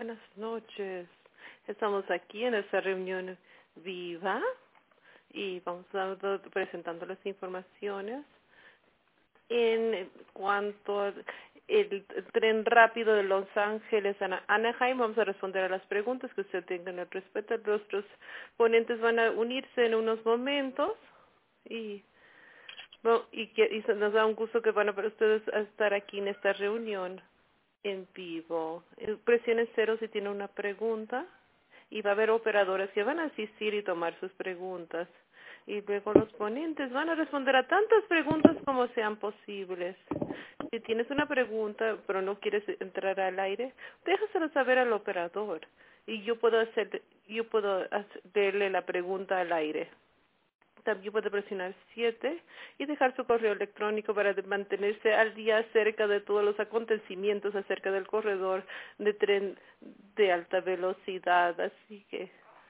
Buenas noches. Estamos aquí en esta reunión viva y vamos a estar presentando las informaciones en cuanto al tren rápido de Los Ángeles a Anaheim. Vamos a responder a las preguntas que usted tenga al respecto. Nuestros ponentes van a unirse en unos momentos y nos da un gusto que van a para ustedes a estar aquí en esta reunión en vivo. Presione 0 si tiene una pregunta y va a haber operadores que van a asistir y tomar sus preguntas. Y luego los ponentes van a responder a tantas preguntas como sean posibles. Si tienes una pregunta pero no quieres entrar al aire, déjaselo saber al operador y yo puedo hacerle la pregunta al aire. También puede presionar 7 y dejar su correo electrónico para mantenerse al día acerca de todos los acontecimientos acerca del corredor de tren de alta velocidad. Así que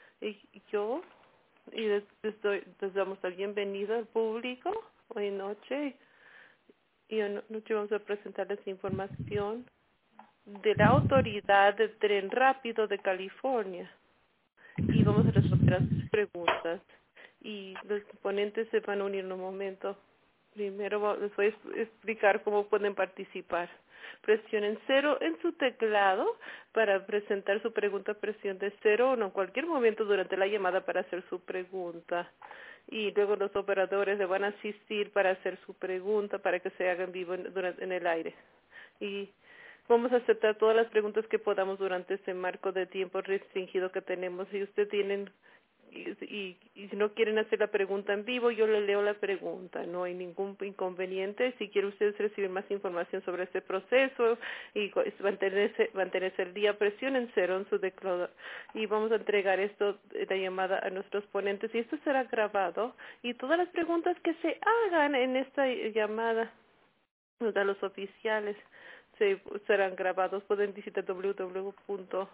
les damos la bienvenida al público hoy noche. Y hoy noche vamos a presentarles información de la Autoridad de Tren Rápido de California. Y vamos a responder a sus preguntas. Y los ponentes se van a unir en un momento. Primero les voy a explicar cómo pueden participar. Presionen 0 en su teclado para presentar su pregunta. Presione 0 o en cualquier momento durante la llamada para hacer su pregunta. Y luego los operadores le van a asistir para hacer su pregunta para que se haga en vivo en el aire. Y vamos a aceptar todas las preguntas que podamos durante este marco de tiempo restringido que tenemos. Si usted tienen y si no quieren hacer la pregunta en vivo, yo le leo la pregunta. No hay ningún inconveniente. Si quieren ustedes recibir más información sobre este proceso y mantenerse el día, presionen 0 en su teclado. Y vamos a entregar la llamada a nuestros ponentes. Y esto será grabado. Y todas las preguntas que se hagan en esta llamada a los oficiales serán grabados. Pueden visitar www.hsr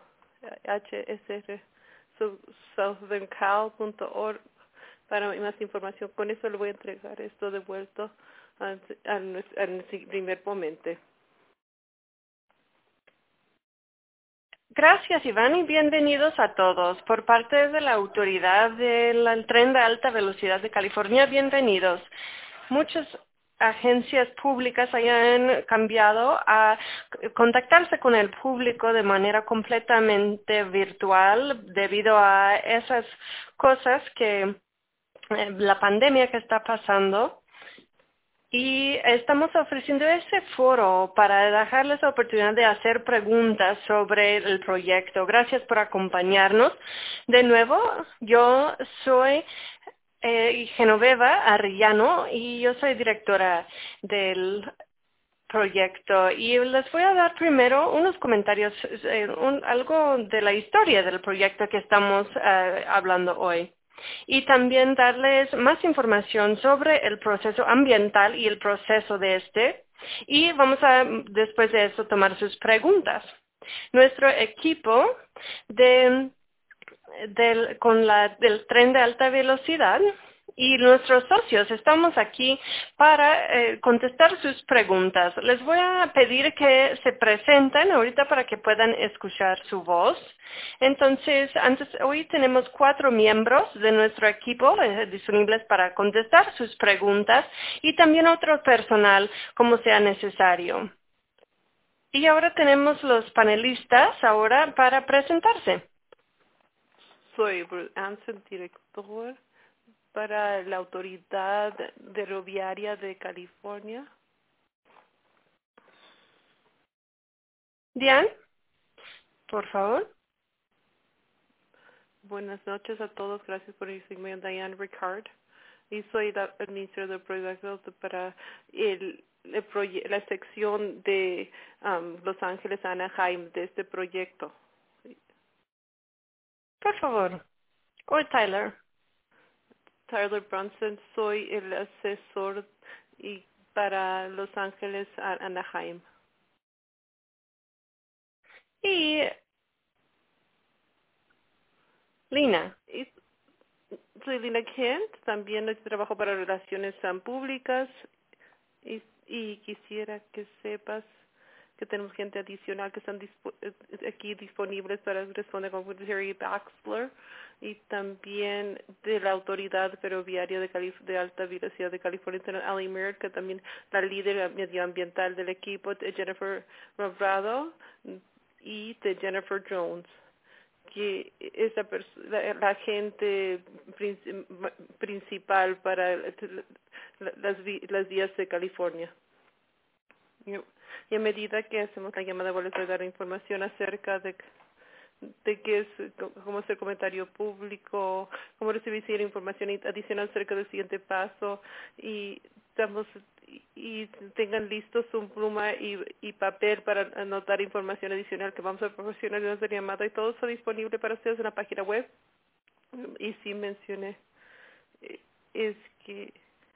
southerncal.org para más información. Con eso le voy a entregar esto devuelto a nuestro primer ponente. Gracias, Iván, y bienvenidos a todos. Por parte de la Autoridad del Tren de Alta Velocidad de California, bienvenidos. Muchas agencias públicas hayan cambiado a contactarse con el público de manera completamente virtual debido a esas cosas que la pandemia que está pasando. Y estamos ofreciendo ese foro para dejarles la oportunidad de hacer preguntas sobre el proyecto. Gracias por acompañarnos. De nuevo, yo soy Genoveva Arellano y yo soy directora del proyecto. Y les voy a dar primero unos comentarios, algo de la historia del proyecto que estamos hablando hoy. Y también darles más información sobre el proceso ambiental y el proceso de este. Y vamos a, después de eso, tomar sus preguntas. Nuestro equipo del tren de alta velocidad y nuestros socios estamos aquí para contestar sus preguntas. Les voy a pedir que se presenten ahorita para que puedan escuchar su voz. Entonces, hoy tenemos 4 miembros de nuestro equipo disponibles para contestar sus preguntas y también otro personal como sea necesario. Y ahora tenemos los panelistas ahora para presentarse. Soy Bruce Anson, director para la Autoridad Ferroviaria de California. Diane, por favor. Buenas noches a todos. Gracias por recibirme. Diane Ricard. Y soy la administradora del proyecto para la sección de Los Ángeles Anaheim de este proyecto. Por favor. O Tyler. Tyler Brunson, soy el asesor para Los Ángeles Anaheim. Y Lina. Soy Lina Kent, también trabajo para relaciones públicas y quisiera que sepas que tenemos gente adicional que están aquí disponibles para responder con Terry Baxler, y también de la Autoridad Ferroviaria de Alta Velocidad de California, Ali Merritt, que también la líder medioambiental del equipo, de Jennifer Robrado, y de Jennifer Jones, que es la agente principal para las vías de California. Y a medida que hacemos la llamada, voy a dar información acerca de qué es, cómo hacer comentario público, cómo recibir información adicional acerca del siguiente paso, y tengan listos un pluma y papel para anotar información adicional que vamos a proporcionar durante la llamada, y todo está disponible para ustedes en la página web. Y sí mencioné, es que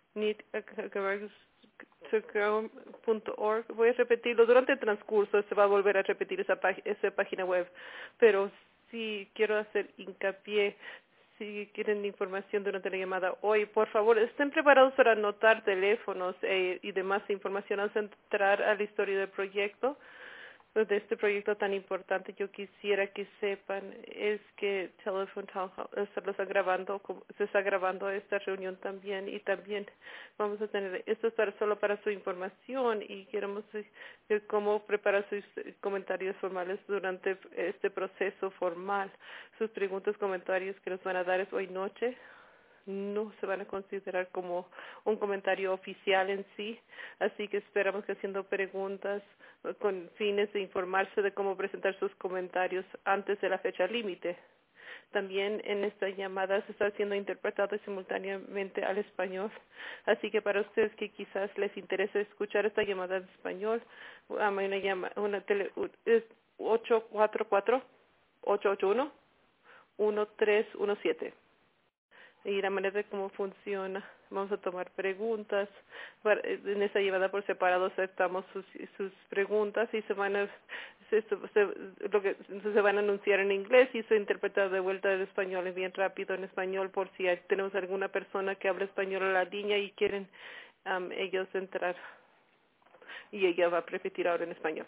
.org. Voy a repetirlo durante el transcurso, se va a volver a repetir esa página web, pero sí quiero hacer hincapié. Si quieren información durante la llamada hoy, por favor, estén preparados para anotar teléfonos y demás información al entrar a la historia del proyecto. De este proyecto tan importante, yo quisiera que sepan es que Telephone Town Hall se está grabando esta reunión también, y también vamos a tener, esto es solo para su información, y queremos ver cómo preparar sus comentarios formales durante este proceso formal. Sus preguntas, comentarios que nos van a dar es hoy noche. No se van a considerar como un comentario oficial en sí, así que esperamos que haciendo preguntas con fines de informarse de cómo presentar sus comentarios antes de la fecha límite. También en esta llamada se está siendo interpretado simultáneamente al español, así que para ustedes que quizás les interese escuchar esta llamada en español, es 844-881-1317. Y la manera de cómo funciona, vamos a tomar preguntas. En esta llamada por separado aceptamos sus preguntas, y se van a anunciar en inglés y se interpreta de vuelta en español, bien rápido en español, por si tenemos alguna persona que habla español en la línea y quieren ellos entrar, y ella va a repetir ahora en español.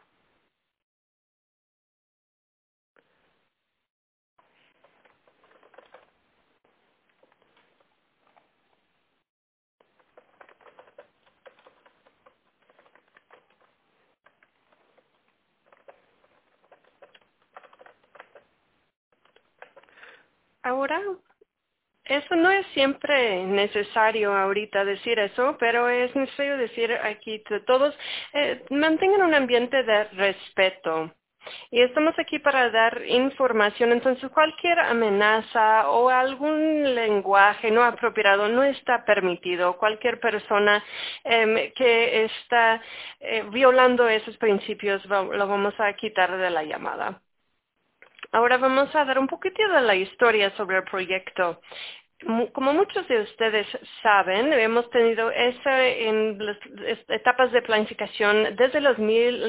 Ahora, eso no es siempre necesario ahorita decir eso, pero es necesario decir aquí que todos mantengan un ambiente de respeto. Y estamos aquí para dar información, entonces cualquier amenaza o algún lenguaje no apropiado no está permitido. Cualquier persona que está violando esos principios lo vamos a quitar de la llamada. Ahora vamos a dar un poquito de la historia sobre el proyecto. Como muchos de ustedes saben, hemos tenido en las etapas de planificación desde los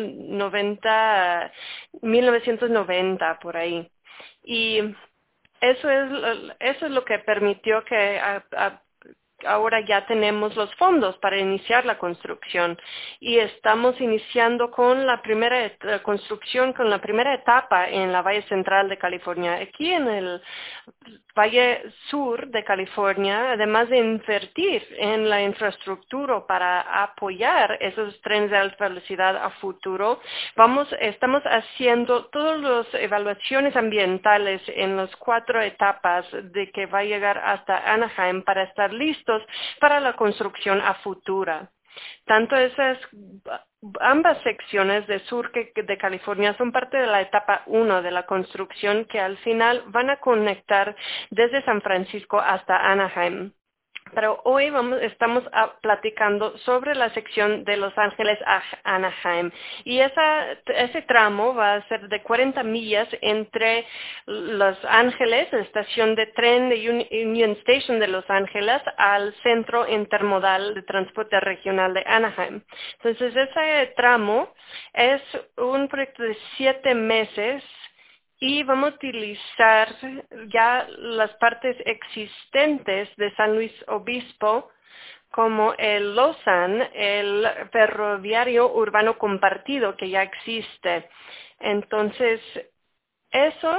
1990 por ahí. Y eso es lo que permitió que ahora ya tenemos los fondos para iniciar la construcción, y estamos iniciando con la primera construcción, con la primera etapa en la Valle Central de California. Aquí en el Valle Sur de California, además de invertir en la infraestructura para apoyar esos trenes de alta velocidad a futuro, estamos haciendo todas las evaluaciones ambientales en las 4 etapas de que va a llegar hasta Anaheim para estar listos para la construcción a futura. Tanto ambas secciones de sur de California son parte de la etapa 1 de la construcción, que al final van a conectar desde San Francisco hasta Anaheim. Pero hoy estamos platicando sobre la sección de Los Ángeles a Anaheim, y ese tramo va a ser de 40 millas entre Los Ángeles, la estación de tren de Union Station de Los Ángeles, al centro intermodal de transporte regional de Anaheim. Entonces ese tramo es un proyecto de 7 meses, y vamos a utilizar ya las partes existentes de San Luis Obispo como el LOSAN, el ferroviario urbano compartido que ya existe. Entonces, eso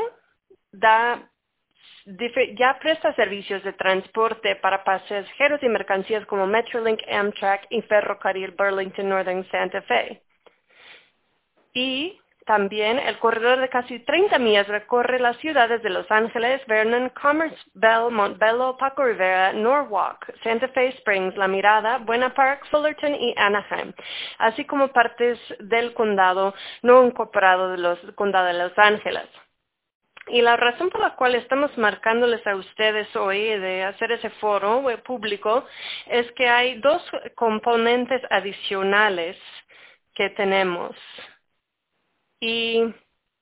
ya presta servicios de transporte para pasajeros y mercancías como Metrolink, Amtrak y Ferrocarril Burlington Northern Santa Fe. Y también el corredor de casi 30 millas recorre las ciudades de Los Ángeles, Vernon, Commerce, Bell, Montbello, Paco Rivera, Norwalk, Santa Fe Springs, La Mirada, Buena Park, Fullerton y Anaheim, así como partes del condado no incorporado del condado de Los Ángeles. Y la razón por la cual estamos marcándoles a ustedes hoy de hacer ese foro público es que hay dos componentes adicionales que tenemos. Y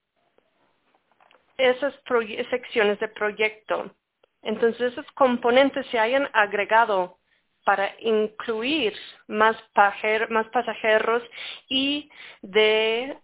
esas secciones de proyecto. Entonces, esos componentes se hayan agregado para incluir más pasajeros y de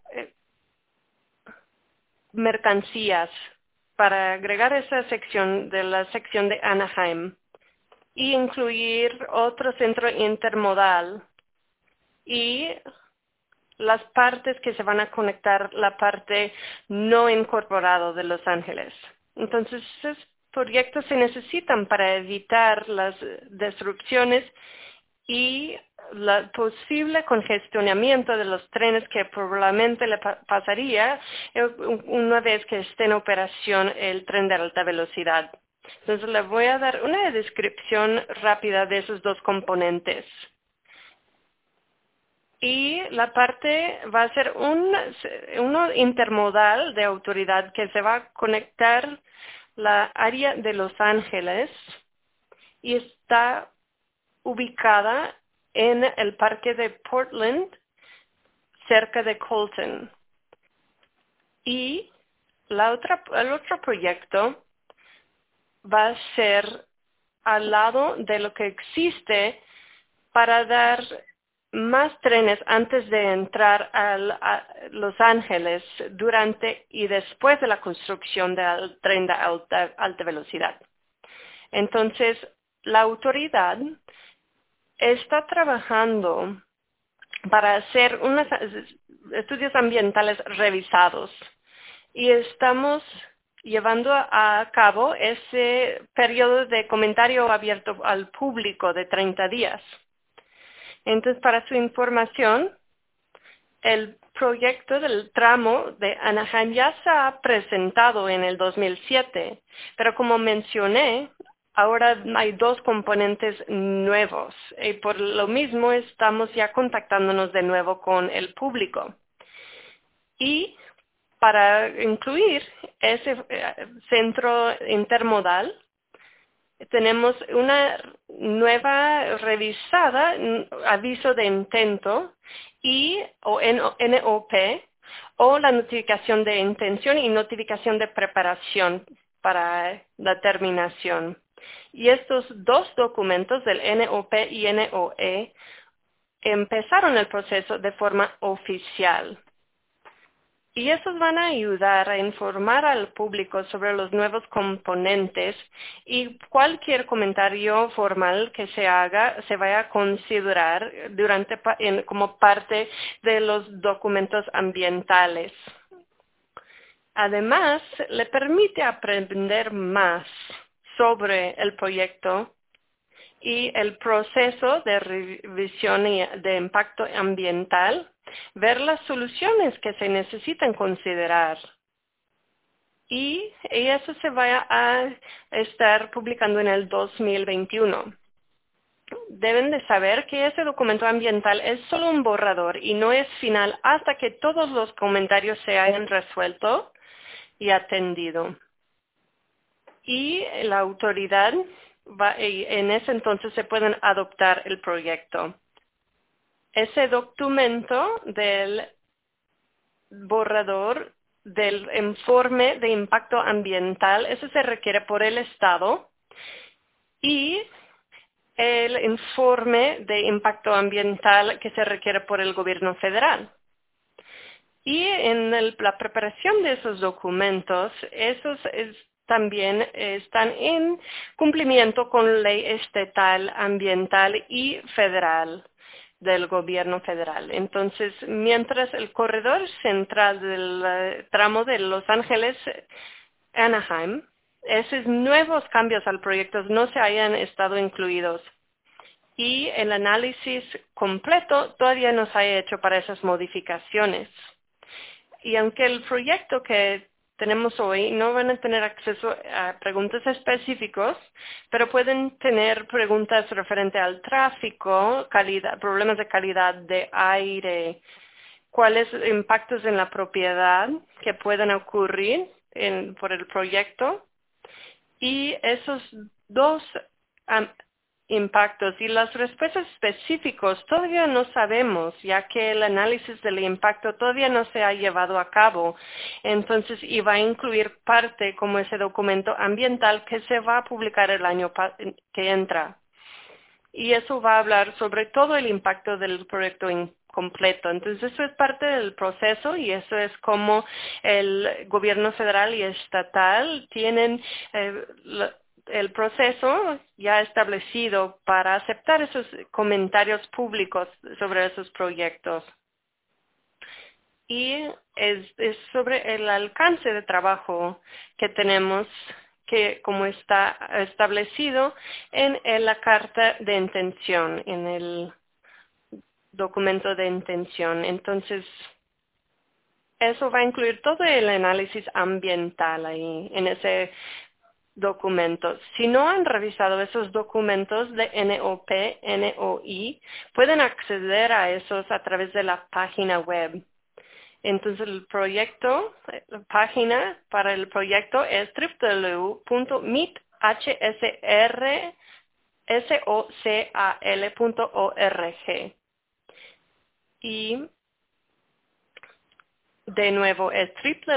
mercancías, para agregar esa sección de la sección de Anaheim y incluir otro centro intermodal y las partes que se van a conectar, la parte no incorporada de Los Ángeles. Entonces, esos proyectos se necesitan para evitar las disrupciones y el posible congestionamiento de los trenes que probablemente le pasaría una vez que esté en operación el tren de alta velocidad. Entonces, le voy a dar una descripción rápida de esos dos componentes. Y la parte va a ser uno intermodal de autoridad que se va a conectar la área de Los Ángeles y está ubicada en el parque de Portland, cerca de Colton. Y el otro proyecto va a ser al lado de lo que existe para dar más trenes antes de entrar a Los Ángeles durante y después de la construcción del tren de alta velocidad. Entonces, la autoridad está trabajando para hacer unos estudios ambientales revisados y estamos llevando a cabo ese periodo de comentario abierto al público de 30 días. Entonces, para su información, el proyecto del tramo de Anaheim ya se ha presentado en el 2007, pero como mencioné, ahora hay dos componentes nuevos y por lo mismo estamos ya contactándonos de nuevo con el público. Y para incluir ese centro intermodal, tenemos una nueva revisada aviso de intento o NOP o la notificación de intención y notificación de preparación para la terminación. Y estos dos documentos del NOP y NOE empezaron el proceso de forma oficial. Y esos van a ayudar a informar al público sobre los nuevos componentes y cualquier comentario formal que se haga se vaya a considerar como parte de los documentos ambientales. Además, le permite aprender más sobre el proyecto y el proceso de revisión de impacto ambiental, ver las soluciones que se necesitan considerar. Y eso se va a estar publicando en el 2021. Deben de saber que ese documento ambiental es solo un borrador y no es final hasta que todos los comentarios se hayan resuelto y atendido. Y la autoridad en ese entonces se pueden adoptar el proyecto. Ese documento del borrador del informe de impacto ambiental, eso se requiere por el Estado, y el informe de impacto ambiental que se requiere por el gobierno federal. Y en la preparación de esos documentos, esos también están en cumplimiento con ley estatal, ambiental y federal del gobierno federal. Entonces, mientras el corredor central del tramo de Los Ángeles-Anaheim, esos nuevos cambios al proyecto no se hayan estado incluidos y el análisis completo todavía no se haya hecho para esas modificaciones. Y aunque el proyecto que tenemos hoy no van a tener acceso a preguntas específicas, pero pueden tener preguntas referente al tráfico, calidad, problemas de calidad de aire, cuáles impactos en la propiedad que pueden ocurrir por el proyecto. Y esos dos impactos y las respuestas específicas todavía no sabemos, ya que el análisis del impacto todavía no se ha llevado a cabo. Entonces, iba a incluir parte como ese documento ambiental que se va a publicar el año que entra. Y eso va a hablar sobre todo el impacto del proyecto completo. Entonces, eso es parte del proceso y eso es como el gobierno federal y estatal tienen el proceso ya establecido para aceptar esos comentarios públicos sobre esos proyectos. Y es sobre el alcance de trabajo que tenemos, que como está establecido en la carta de intención, en el documento de intención. Entonces, eso va a incluir todo el análisis ambiental ahí, en ese documento. Si no han revisado esos documentos de NOP, NOI, pueden acceder a esos a través de la página web. Entonces la página para el proyecto es www.meetHSRSOCAL.org. Y de nuevo es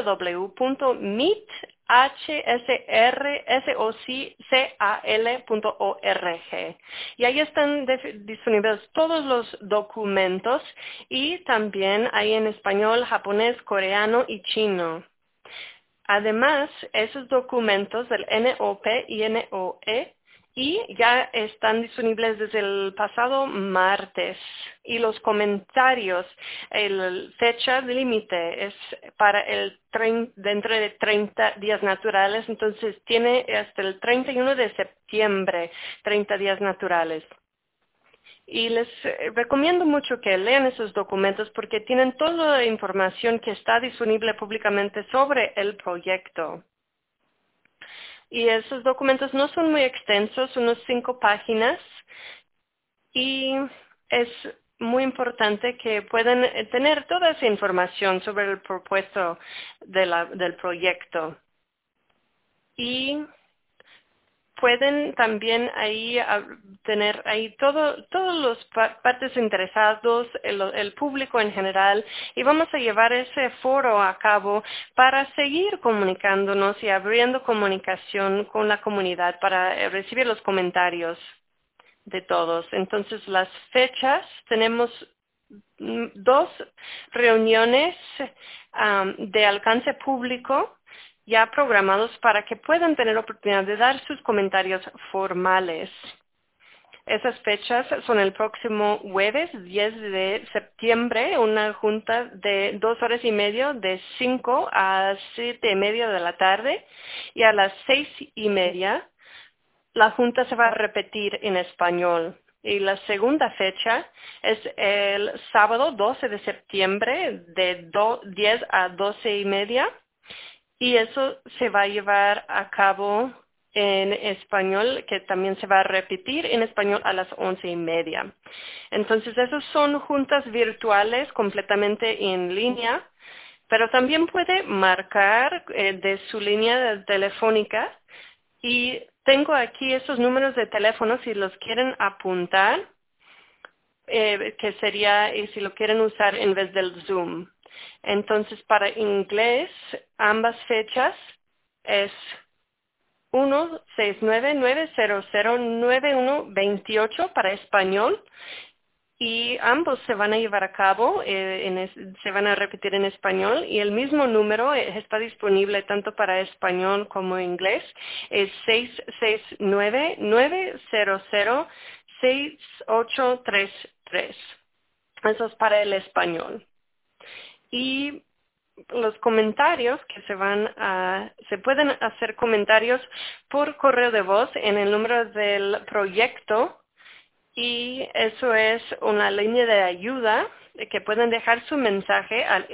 www.meethsrsoccal.org. Y ahí están disponibles todos los documentos y también hay en español, japonés, coreano y chino. Además, esos documentos del NOP y NOE ya están disponibles desde el pasado martes. Y los comentarios, la fecha límite es para dentro de 30 días naturales, entonces tiene hasta el 31 de septiembre 30 días naturales. Y les recomiendo mucho que lean esos documentos porque tienen toda la información que está disponible públicamente sobre el proyecto. Y esos documentos no son muy extensos, unos 5 páginas, y es muy importante que puedan tener toda esa información sobre el propuesto del proyecto. Y pueden también ahí tener ahí todos los partes interesados, el público en general, y vamos a llevar ese foro a cabo para seguir comunicándonos y abriendo comunicación con la comunidad para recibir los comentarios de todos. Entonces, las fechas, tenemos 2 reuniones de alcance público ya programados para que puedan tener oportunidad de dar sus comentarios formales. Esas fechas son el próximo jueves 10 de septiembre, una junta de 2 horas y media, de 5 a 7 y media de la tarde, y a las 6 y media la junta se va a repetir en español. Y la segunda fecha es el sábado 12 de septiembre de 10 a 12 y media. Y eso se va a llevar a cabo en español, que también se va a repetir en español a las 11 y media. Entonces, esos son juntas virtuales completamente en línea, pero también puede marcar de su línea telefónica. Y tengo aquí esos números de teléfono si los quieren apuntar, que sería, y si lo quieren usar en vez del Zoom. Entonces, para inglés, ambas fechas es 1-699-009128 para español y ambos se van a llevar a cabo, se van a repetir en español y el mismo número está disponible tanto para español como inglés. Es 669-900-6833. Eso es para el español. Y los comentarios que se pueden hacer comentarios por correo de voz en el número del proyecto. Y eso es una línea de ayuda que pueden dejar su mensaje al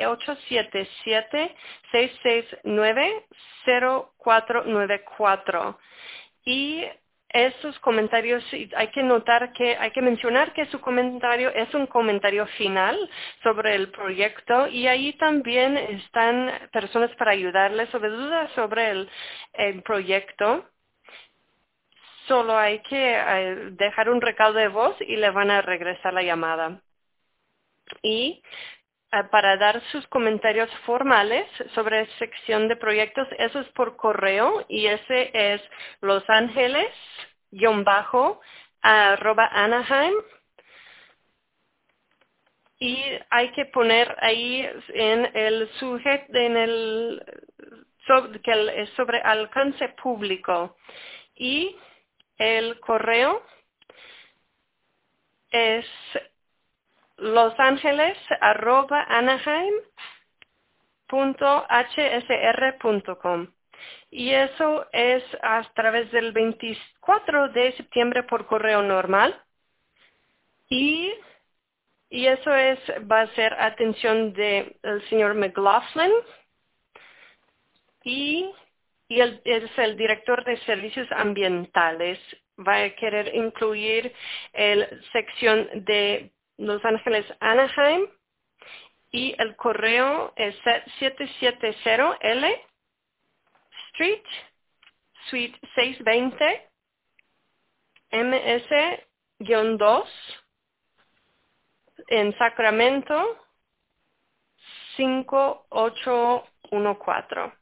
877-669-0494. Y esos comentarios, hay que mencionar que su comentario es un comentario final sobre el proyecto y ahí también están personas para ayudarles sobre dudas sobre el proyecto. Solo hay que dejar un recado de voz y le van a regresar la llamada. Y para dar sus comentarios formales sobre sección de proyectos, eso es por correo y ese es losangeles_Anaheim. Y hay que poner ahí en el sujeto, que es sobre alcance público. Y el correo es losangeles@anaheim.hsr.com. Y eso es a través del 24 de septiembre por correo normal. Y eso va a ser atención del señor McLaughlin. Y él es el director de servicios ambientales. Va a querer incluir la sección de Los Ángeles Anaheim y el correo es 770 L Street, Suite 620, MS-2 en Sacramento 5814.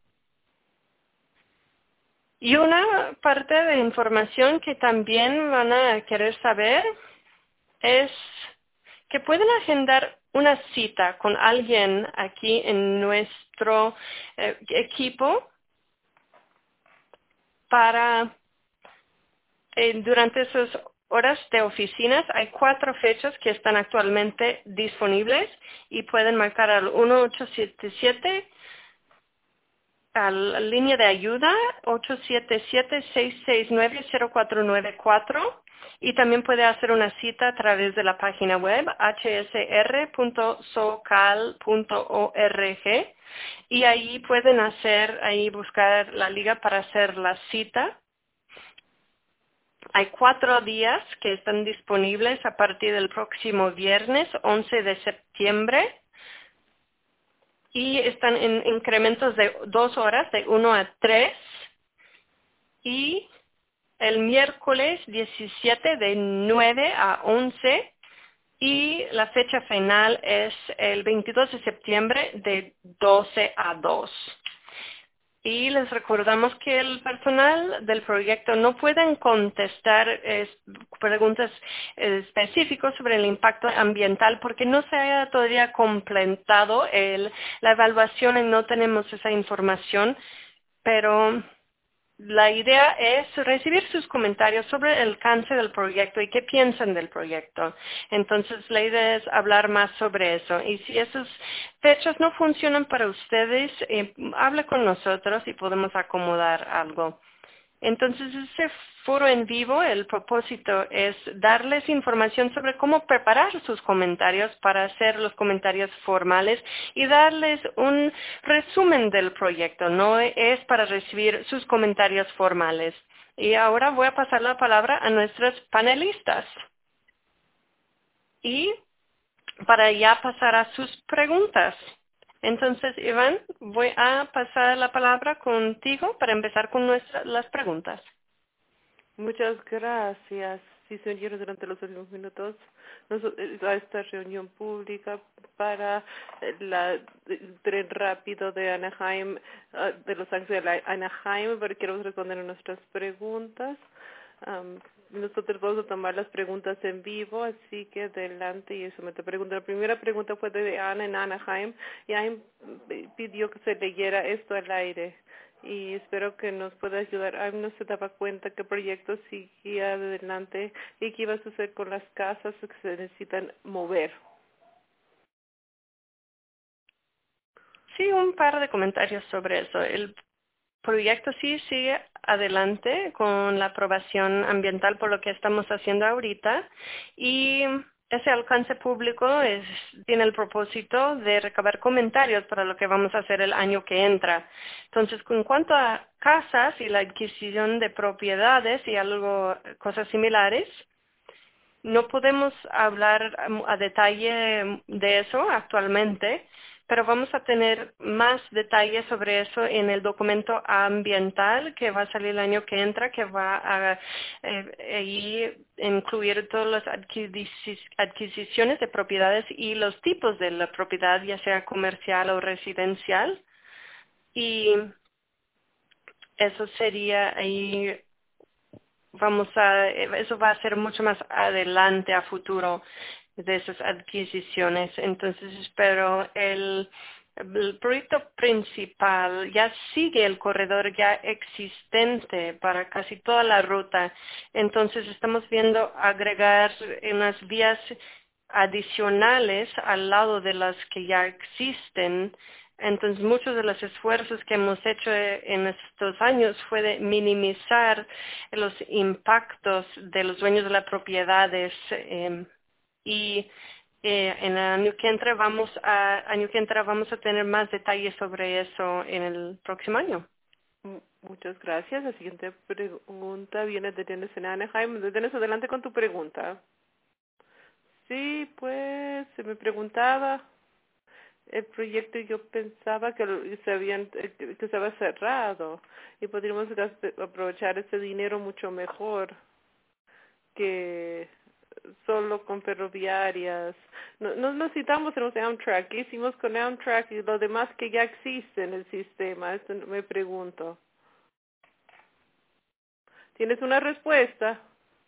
Y una parte de información que también van a querer saber es que pueden agendar una cita con alguien aquí en nuestro equipo para durante esas horas de oficinas. Hay 4 fechas que están actualmente disponibles y pueden marcar al 1877 a la línea de ayuda 877-669-0494 y también puede hacer una cita a través de la página web hsr.socal.org y ahí pueden buscar la liga para hacer la cita. Hay 4 días que están disponibles a partir del próximo viernes 11 de septiembre. Y están en incrementos de 2 horas, de 1 a 3. Y el miércoles 17 de 9 a 11. Y la fecha final es el 22 de septiembre de 12 a 2. Y les recordamos que el personal del proyecto no pueden contestar preguntas específicas sobre el impacto ambiental porque no se haya todavía completado la evaluación y no tenemos esa información, pero la idea es recibir sus comentarios sobre el alcance del proyecto y qué piensan del proyecto. Entonces, la idea es hablar más sobre eso. Y si esas fechas no funcionan para ustedes, hable con nosotros y podemos acomodar algo. Entonces, ese foro en vivo, el propósito es darles información sobre cómo preparar sus comentarios para hacer los comentarios formales y darles un resumen del proyecto. No es para recibir sus comentarios formales. Y ahora voy a pasar la palabra a nuestros panelistas. Y para ya pasar a sus preguntas. Entonces, Iván, voy a pasar la palabra contigo para empezar con las preguntas. Muchas gracias. Sí, se unieron durante los últimos minutos a esta reunión pública para el tren rápido de Anaheim, de Los Ángeles a Anaheim, pero quiero responder a nuestras preguntas. Nosotros vamos a tomar las preguntas en vivo, así que adelante y eso me te pregunto. La primera pregunta fue de Ana en Anaheim y Ana pidió que se leyera esto al aire y espero que nos pueda ayudar. Ana no se daba cuenta que el proyecto seguía adelante y qué iba a suceder con las casas que se necesitan mover. Sí, un par de comentarios sobre eso. El proyecto sí sigue adelante con la aprobación ambiental por lo que estamos haciendo ahorita y ese alcance público tiene el propósito de recabar comentarios para lo que vamos a hacer el año que entra. Entonces, en cuanto a casas y la adquisición de propiedades y cosas similares, no podemos hablar a detalle de eso actualmente, pero vamos a tener más detalles sobre eso en el documento ambiental que va a salir el año que entra, que va a incluir todas las adquisiciones de propiedades y los tipos de la propiedad, ya sea comercial o residencial. Y eso sería ahí. Eso va a ser mucho más adelante a futuro de esas adquisiciones. Entonces espero el proyecto principal ya sigue el corredor ya existente para casi toda la ruta. Entonces estamos viendo agregar unas vías adicionales al lado de las que ya existen. Entonces, muchos de los esfuerzos que hemos hecho en estos años fue de minimizar los impactos de los dueños de las propiedades y en el año que entra vamos a tener más detalles sobre eso en el próximo año. Muchas gracias. La siguiente pregunta viene de Dennis en Anaheim. Dennis, adelante con tu pregunta. Sí, pues se me preguntaba el proyecto y yo pensaba que que estaba cerrado y podríamos aprovechar ese dinero mucho mejor que solo con ferroviarias. No necesitamos en Amtrak. ¿Qué hicimos con Amtrak y lo demás que ya existe en el sistema? Esto me pregunto. ¿Tienes una respuesta?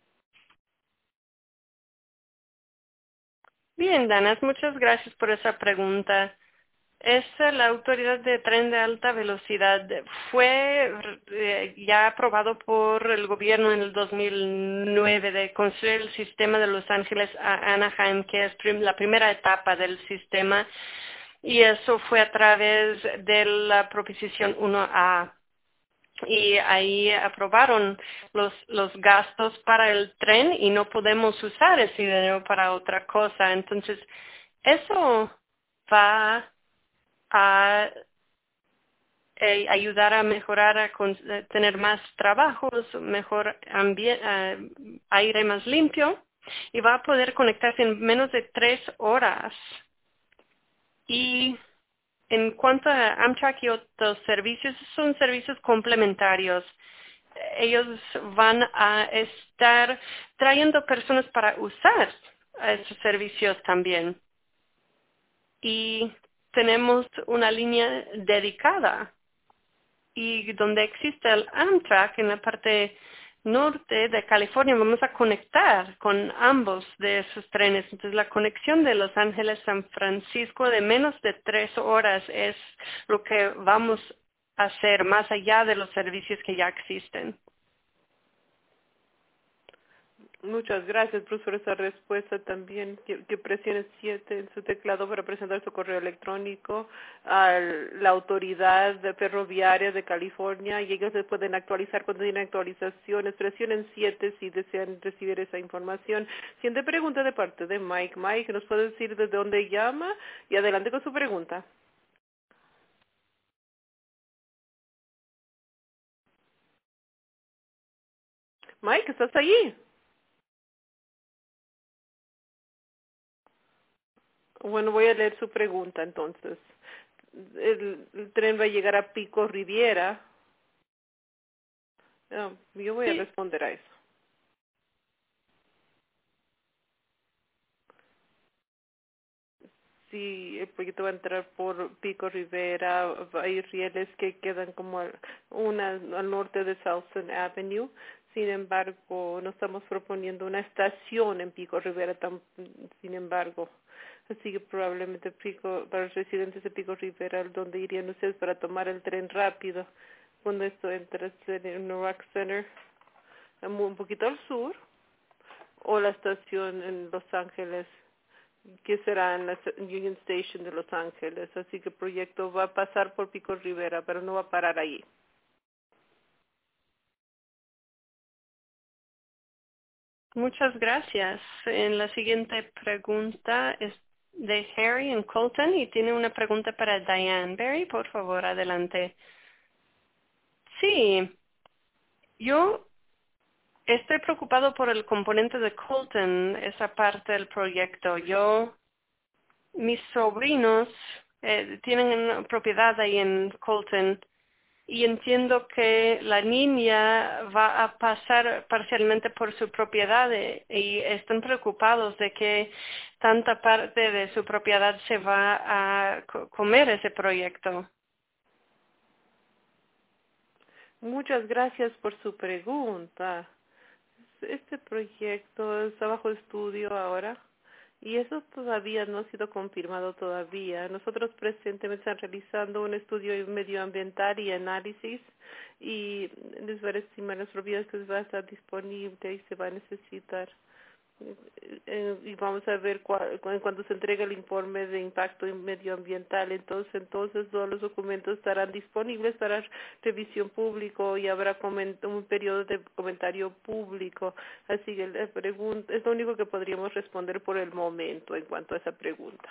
Bien, Danas, muchas gracias por esa pregunta. La autoridad de tren de alta velocidad fue ya aprobado por el gobierno en el 2009 de construir el sistema de Los Ángeles a Anaheim, que es la primera etapa del sistema, y eso fue a través de la proposición 1A. Y ahí aprobaron los gastos para el tren y no podemos usar ese dinero para otra cosa. Entonces, eso va a ayudar a mejorar, a tener más trabajos, mejor aire más limpio y va a poder conectarse en menos de 3 horas. Y en cuanto a Amtrak y otros servicios, son servicios complementarios. Ellos van a estar trayendo personas para usar esos servicios también. Y tenemos una línea dedicada y donde existe el Amtrak en la parte norte de California vamos a conectar con ambos de esos trenes. Entonces la conexión de Los Ángeles-San Francisco de menos de 3 horas es lo que vamos a hacer más allá de los servicios que ya existen. Muchas gracias, Bruce, por esa respuesta también. Que presione 7 en su teclado para presentar su correo electrónico a la autoridad ferroviaria de California y ellos se pueden actualizar cuando tienen actualizaciones. Presionen 7 si desean recibir esa información. Siguiente pregunta de parte de Mike. Mike, ¿nos puede decir desde dónde llama? Y adelante con su pregunta. Mike, ¿estás allí? Bueno, voy a leer su pregunta entonces. El tren va a llegar a Pico Riviera. Yo voy a Sí. responder a eso. Sí, el proyecto va a entrar por Pico Rivera, hay rieles que quedan como una al norte de Southern Avenue. Sin embargo, no estamos proponiendo una estación en Pico Rivera, sin embargo. Así que probablemente para los residentes de Pico Rivera, donde irían ustedes para tomar el tren rápido, cuando esto entra en Rock Center, un poquito al sur, o la estación en Los Ángeles, que será en la Union Station de Los Ángeles. Así que el proyecto va a pasar por Pico Rivera, pero no va a parar ahí. Muchas gracias. En la siguiente pregunta es de Harry en Colton y tiene una pregunta para Diane. Barry, por favor, adelante. Sí, yo estoy preocupado por el componente de Colton, esa parte del proyecto. Mis sobrinos tienen una propiedad ahí en Colton y entiendo que la niña va a pasar parcialmente por su propiedad y están preocupados de que tanta parte de su propiedad se va a comer ese proyecto. Muchas gracias por su pregunta. Este proyecto está bajo estudio ahora y eso todavía no ha sido confirmado todavía. Nosotros presentemente estamos realizando un estudio medioambiental y análisis y les va a estimar las propiedades que va a estar disponible y se va a necesitar. Y vamos a ver cuando se entrega el informe de impacto medioambiental, entonces todos los documentos estarán disponibles para revisión público y habrá un periodo de comentario público. Así que la pregunta es lo único que podríamos responder por el momento en cuanto a esa pregunta.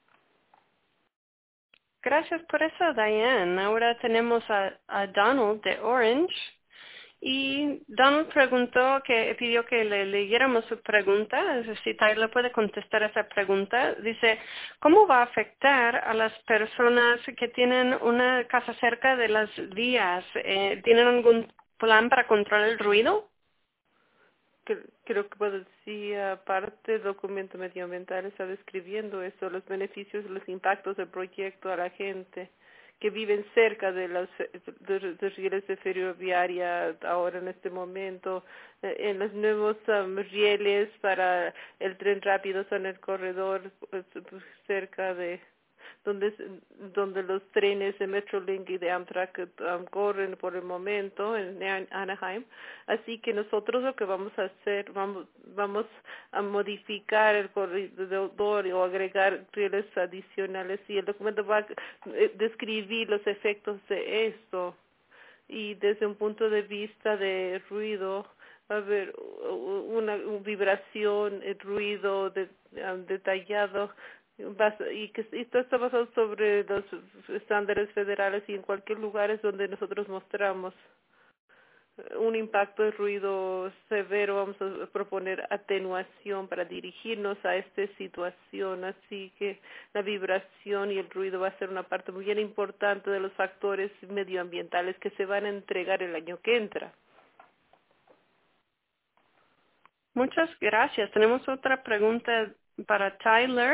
Gracias por eso, Diane. Ahora tenemos a Donald de Orange. Y Donald pidió que le leyéramos su pregunta, si Tyler puede contestar esa pregunta. Dice, ¿cómo va a afectar a las personas que tienen una casa cerca de las vías? ¿Tienen algún plan para controlar el ruido? Creo que puedo decir, aparte del documento medioambiental está describiendo eso, los beneficios, los impactos del proyecto a la gente que viven cerca de los rieles de ferroviaria ahora en este momento, en los nuevos rieles para el tren rápido en el corredor cerca de donde los trenes de Metrolink y de Amtrak corren por el momento en Anaheim. Así que nosotros lo que vamos a hacer, vamos a modificar el corredor o agregar rieles adicionales y el documento va a describir los efectos de esto. Y desde un punto de vista de ruido, va a haber una vibración, el ruido detallado, y esto está basado sobre los estándares federales y en cualquier lugar es donde nosotros mostramos un impacto de ruido severo, vamos a proponer atenuación para dirigirnos a esta situación, así que la vibración y el ruido va a ser una parte muy bien importante de los factores medioambientales que se van a entregar el año que entra. Muchas gracias. Tenemos otra pregunta para Tyler.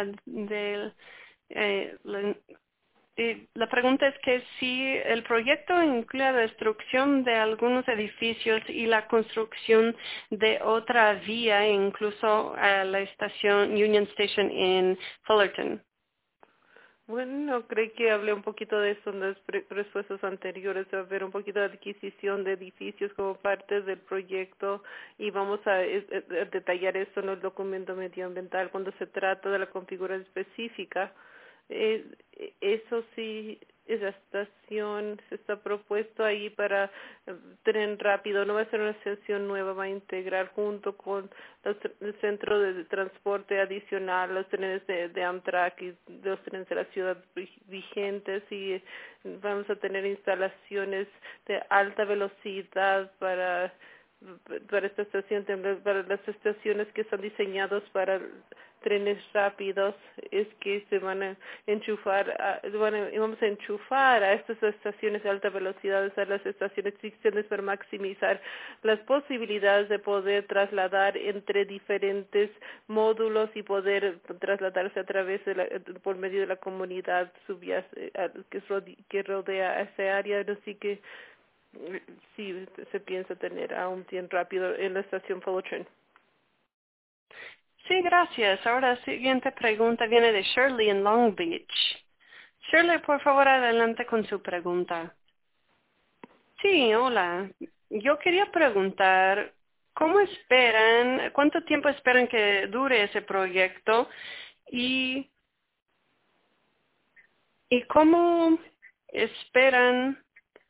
La pregunta es que si el proyecto incluye la destrucción de algunos edificios y la construcción de otra vía, incluso a la estación Union Station en Fullerton. Bueno, creo que hablé un poquito de eso en las respuestas anteriores, va a haber un poquito de adquisición de edificios como parte del proyecto y vamos a detallar eso en el documento medioambiental cuando se trata de la configuración específica. Eso sí, esa estación se está propuesto ahí para tren rápido, no va a ser una estación nueva, va a integrar junto con el centro de transporte adicional, los trenes de Amtrak y los trenes de la ciudad vigentes y vamos a tener instalaciones de alta velocidad para esta estación, para las estaciones que están diseñadas para trenes rápidos, es que se van a enchufar, vamos a enchufar a estas estaciones de alta velocidad, a las estaciones existentes para maximizar las posibilidades de poder trasladar entre diferentes módulos y poder trasladarse a través por medio de la comunidad que rodea esa área, así que sí se piensa tener a un tren rápido en la estación Follow Train. Sí, gracias. Ahora la siguiente pregunta viene de Shirley en Long Beach. Shirley, por favor, adelante con su pregunta. Sí, hola. Yo quería preguntar, cuánto tiempo esperan que dure ese proyecto y cómo esperan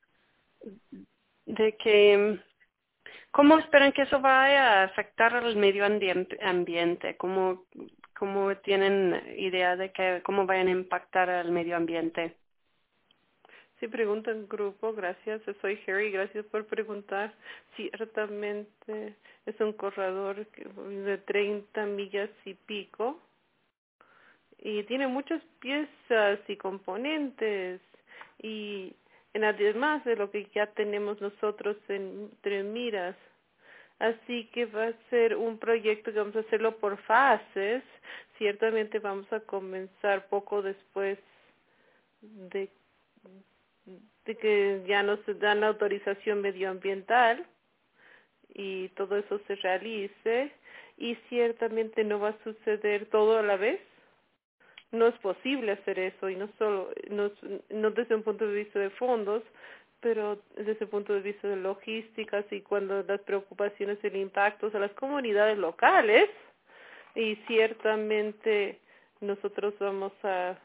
cómo esperan que eso vaya a afectar al medio ambiente? ¿Cómo tienen idea de cómo vayan a impactar al medio ambiente? Sí, pregunta en grupo, gracias. Soy Harry, gracias por preguntar. Ciertamente es un corredor de 30 millas y pico y tiene muchas piezas y componentes y además de lo que ya tenemos nosotros entre miras. Así que va a ser un proyecto que vamos a hacerlo por fases. Ciertamente vamos a comenzar poco después de que ya nos dan la autorización medioambiental y todo eso se realice, y ciertamente no va a suceder todo a la vez. No es posible hacer eso, y no desde un punto de vista de fondos, pero desde el punto de vista de logísticas y cuando las preocupaciones del impacto a las comunidades locales, y ciertamente nosotros vamos a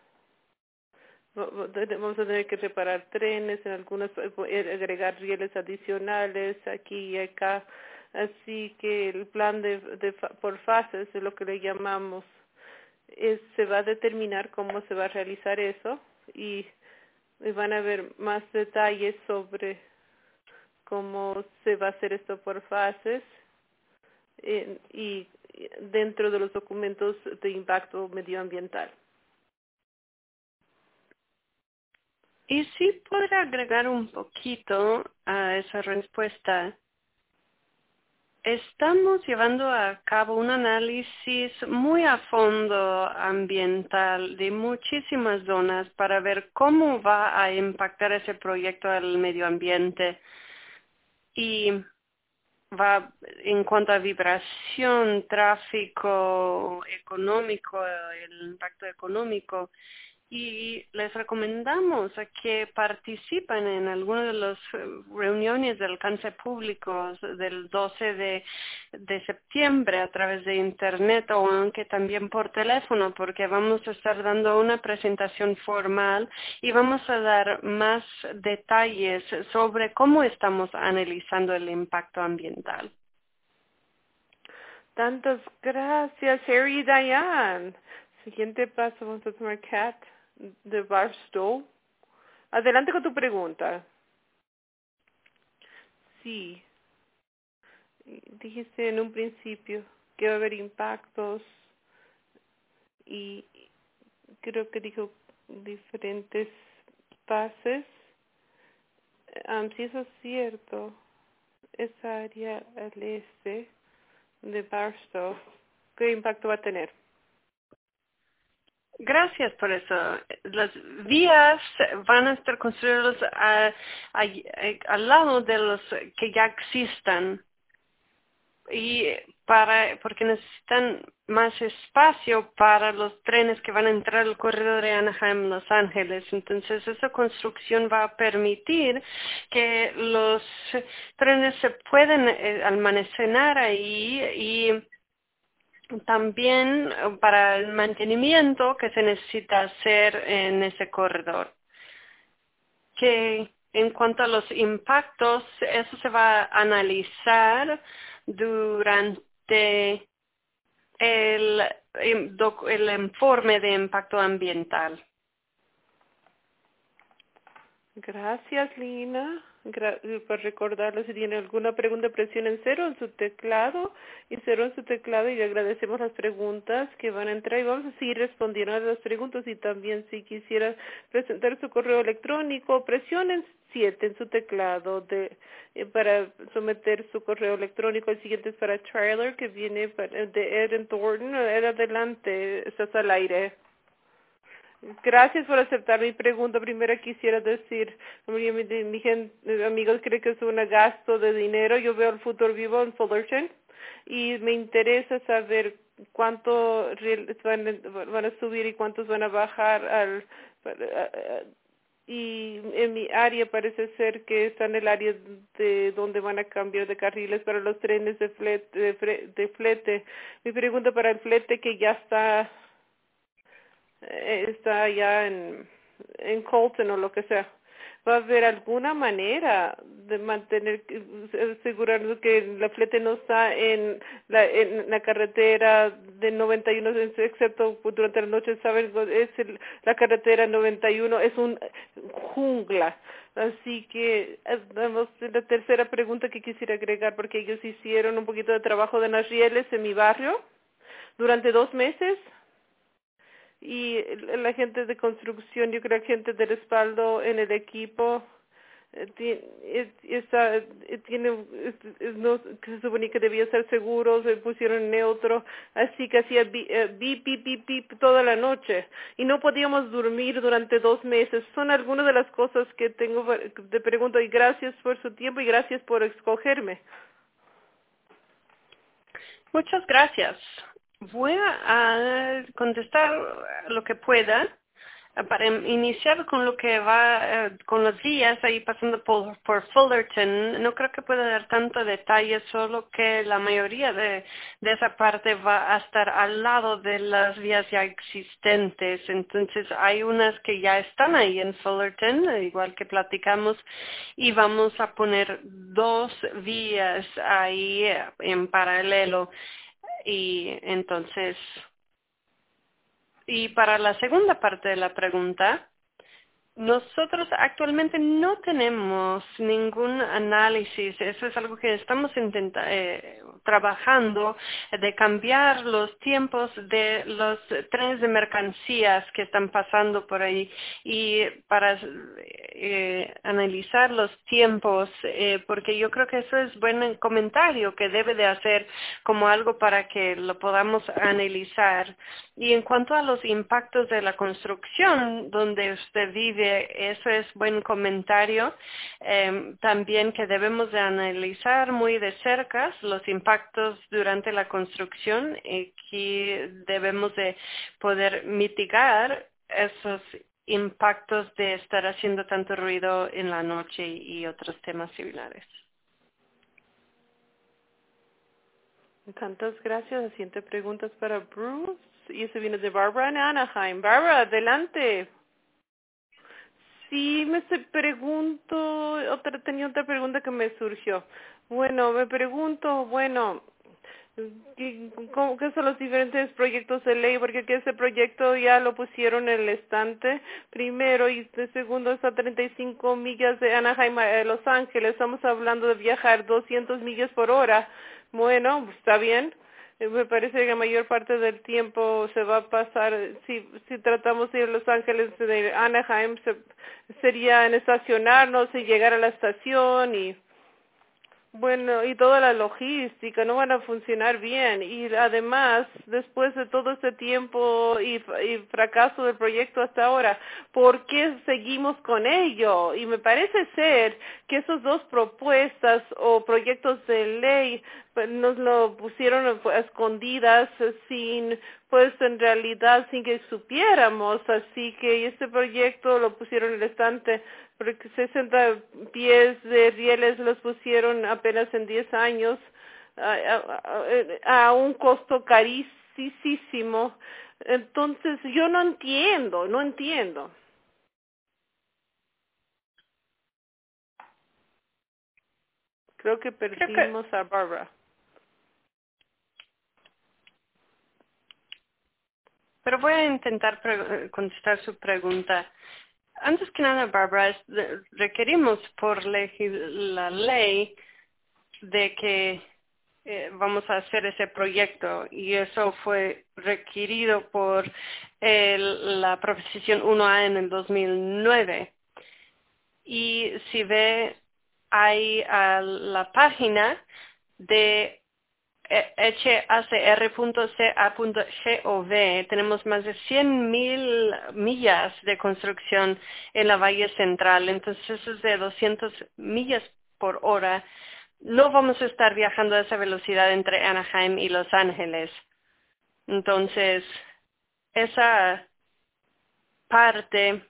tener que reparar trenes, en algunas agregar rieles adicionales aquí y acá, así que el plan por fases es lo que le llamamos. Se va a determinar cómo se va a realizar eso y van a haber más detalles sobre cómo se va a hacer esto por fases y dentro de los documentos de impacto medioambiental. Y sí podría agregar un poquito a esa respuesta. Estamos llevando a cabo un análisis muy a fondo ambiental de muchísimas zonas para ver cómo va a impactar ese proyecto al medio ambiente y va en cuanto a vibración, tráfico económico, el impacto económico. Y les recomendamos a que participen en alguna de las reuniones de alcance público del 12 de septiembre a través de Internet o aunque también por teléfono, porque vamos a estar dando una presentación formal y vamos a dar más detalles sobre cómo estamos analizando el impacto ambiental. Tantas gracias, Harry y Diane. Siguiente paso, vamos a tomar Kat de Barstow. Adelante con tu pregunta. Sí, dijiste en un principio que va a haber impactos y creo que dijo diferentes fases. Si eso es cierto, esa área al este de Barstow, ¿qué impacto va a tener? Gracias por eso. Las vías van a estar construidas al lado de los que ya existan y porque necesitan más espacio para los trenes que van a entrar al corredor de Anaheim, Los Ángeles. Entonces, esa construcción va a permitir que los trenes se pueden almacenar ahí y también para el mantenimiento que se necesita hacer en ese corredor. Que en cuanto a los impactos, eso se va a analizar durante el informe de impacto ambiental. Gracias, Lina. Por recordarlo, si tiene alguna pregunta, presionen 0 en su teclado y 0 en su teclado, y le agradecemos las preguntas que van a entrar y vamos a seguir respondiendo a las preguntas. Y también si quisiera presentar su correo electrónico, presionen 7 en su teclado para someter su correo electrónico. El siguiente es para Trailer, que viene de Ed Thornton. Ed, adelante, estás al aire. Gracias por aceptar mi pregunta. Primero quisiera decir, amigos creen que es un gasto de dinero. Yo veo el futuro vivo en Fullerton y me interesa saber cuánto van a subir y cuántos van a bajar y en mi área parece ser que está en el área de donde van a cambiar de carriles para los trenes de flete. Mi pregunta para el flete que ya está ya en Colton o lo que sea. ¿Va a haber alguna manera de mantener, asegurarnos que la flete no está en la carretera de 91, excepto durante la noche, saben, la carretera 91 es un jungla. Así que vamos, la tercera pregunta que quisiera agregar, porque ellos hicieron un poquito de trabajo de las rieles en mi barrio durante 2 meses. Y la gente de construcción, yo creo que gente de respaldo en el equipo que se suponía que debía ser seguro, se pusieron neutro, así que hacía bip, bip, bip, bip toda la noche y no podíamos dormir durante 2 meses. Son algunas de las cosas que tengo de pregunta y gracias por su tiempo y gracias por escogerme. Muchas gracias. Voy a contestar lo que pueda para iniciar con lo que va con los días ahí pasando por Fullerton. No creo que pueda dar tanto detalle, solo que la mayoría de esa parte va a estar al lado de las vías ya existentes. Entonces hay unas que ya están ahí en Fullerton, igual que platicamos, y vamos a poner 2 vías ahí en paralelo. Y entonces, y para la segunda parte de la pregunta, nosotros actualmente no tenemos ningún análisis. Eso es algo que estamos trabajando, de cambiar los tiempos de los trenes de mercancías que están pasando por ahí y para analizar los tiempos, porque yo creo que eso es buen comentario que debe de hacer como algo para que lo podamos analizar. Y en cuanto a los impactos de la construcción donde usted vive, eso es buen comentario. También que debemos de analizar muy de cerca los impactos durante la construcción y que debemos de poder mitigar esos impactos de estar haciendo tanto ruido en la noche y otros temas similares. Tantas gracias. La siguiente pregunta es para Bruce y eso viene de Barbara en Anaheim. Barbara, adelante. Sí, tenía otra pregunta que me surgió. Me pregunto, ¿qué son los diferentes proyectos de ley? Porque aquí ese proyecto ya lo pusieron en el estante primero y de segundo está 35 millas de Anaheim a Los Ángeles. Estamos hablando de viajar 200 millas por hora. Bueno, está bien. Me parece que la mayor parte del tiempo se va a pasar, si tratamos de ir a Los Ángeles de Anaheim, sería en estacionarnos y llegar a la estación y toda la logística no van a funcionar bien y además después de todo este tiempo y fracaso del proyecto hasta ahora, ¿por qué seguimos con ello? Y me parece ser que esas 2 propuestas o proyectos de ley nos lo pusieron a escondidas en realidad sin que supiéramos, así que este proyecto lo pusieron en el estante porque 60 pies de rieles los pusieron apenas en 10 años a un costo carísimo. Entonces yo no entiendo. Creo que perdimos a Barbara. Pero voy a intentar contestar su pregunta. Antes que nada, Barbara, requerimos por la ley de que vamos a hacer ese proyecto y eso fue requerido por la Proposición 1A en el 2009. Y si ve ahí a la página de hacr.ca.gov tenemos más de 100,000 millas de construcción en la Valle Central. Entonces, eso es de 200 millas por hora. No vamos a estar viajando a esa velocidad entre Anaheim y Los Ángeles. Entonces, esa parte,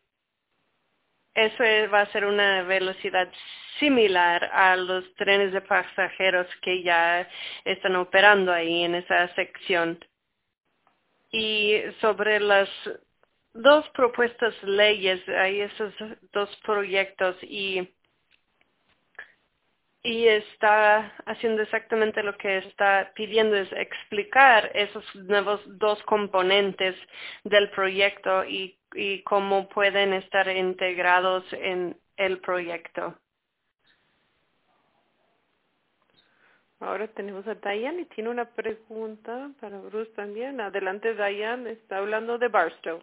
va a ser una velocidad similar a los trenes de pasajeros que ya están operando ahí en esa sección. Y sobre las dos propuestas leyes, hay esos dos proyectos y está haciendo exactamente lo que está pidiendo, es explicar esos nuevos dos componentes del proyecto y cómo pueden estar integrados en el proyecto. Ahora tenemos a Diane y tiene una pregunta para Bruce también. Adelante, Diane. Está hablando de Barstow.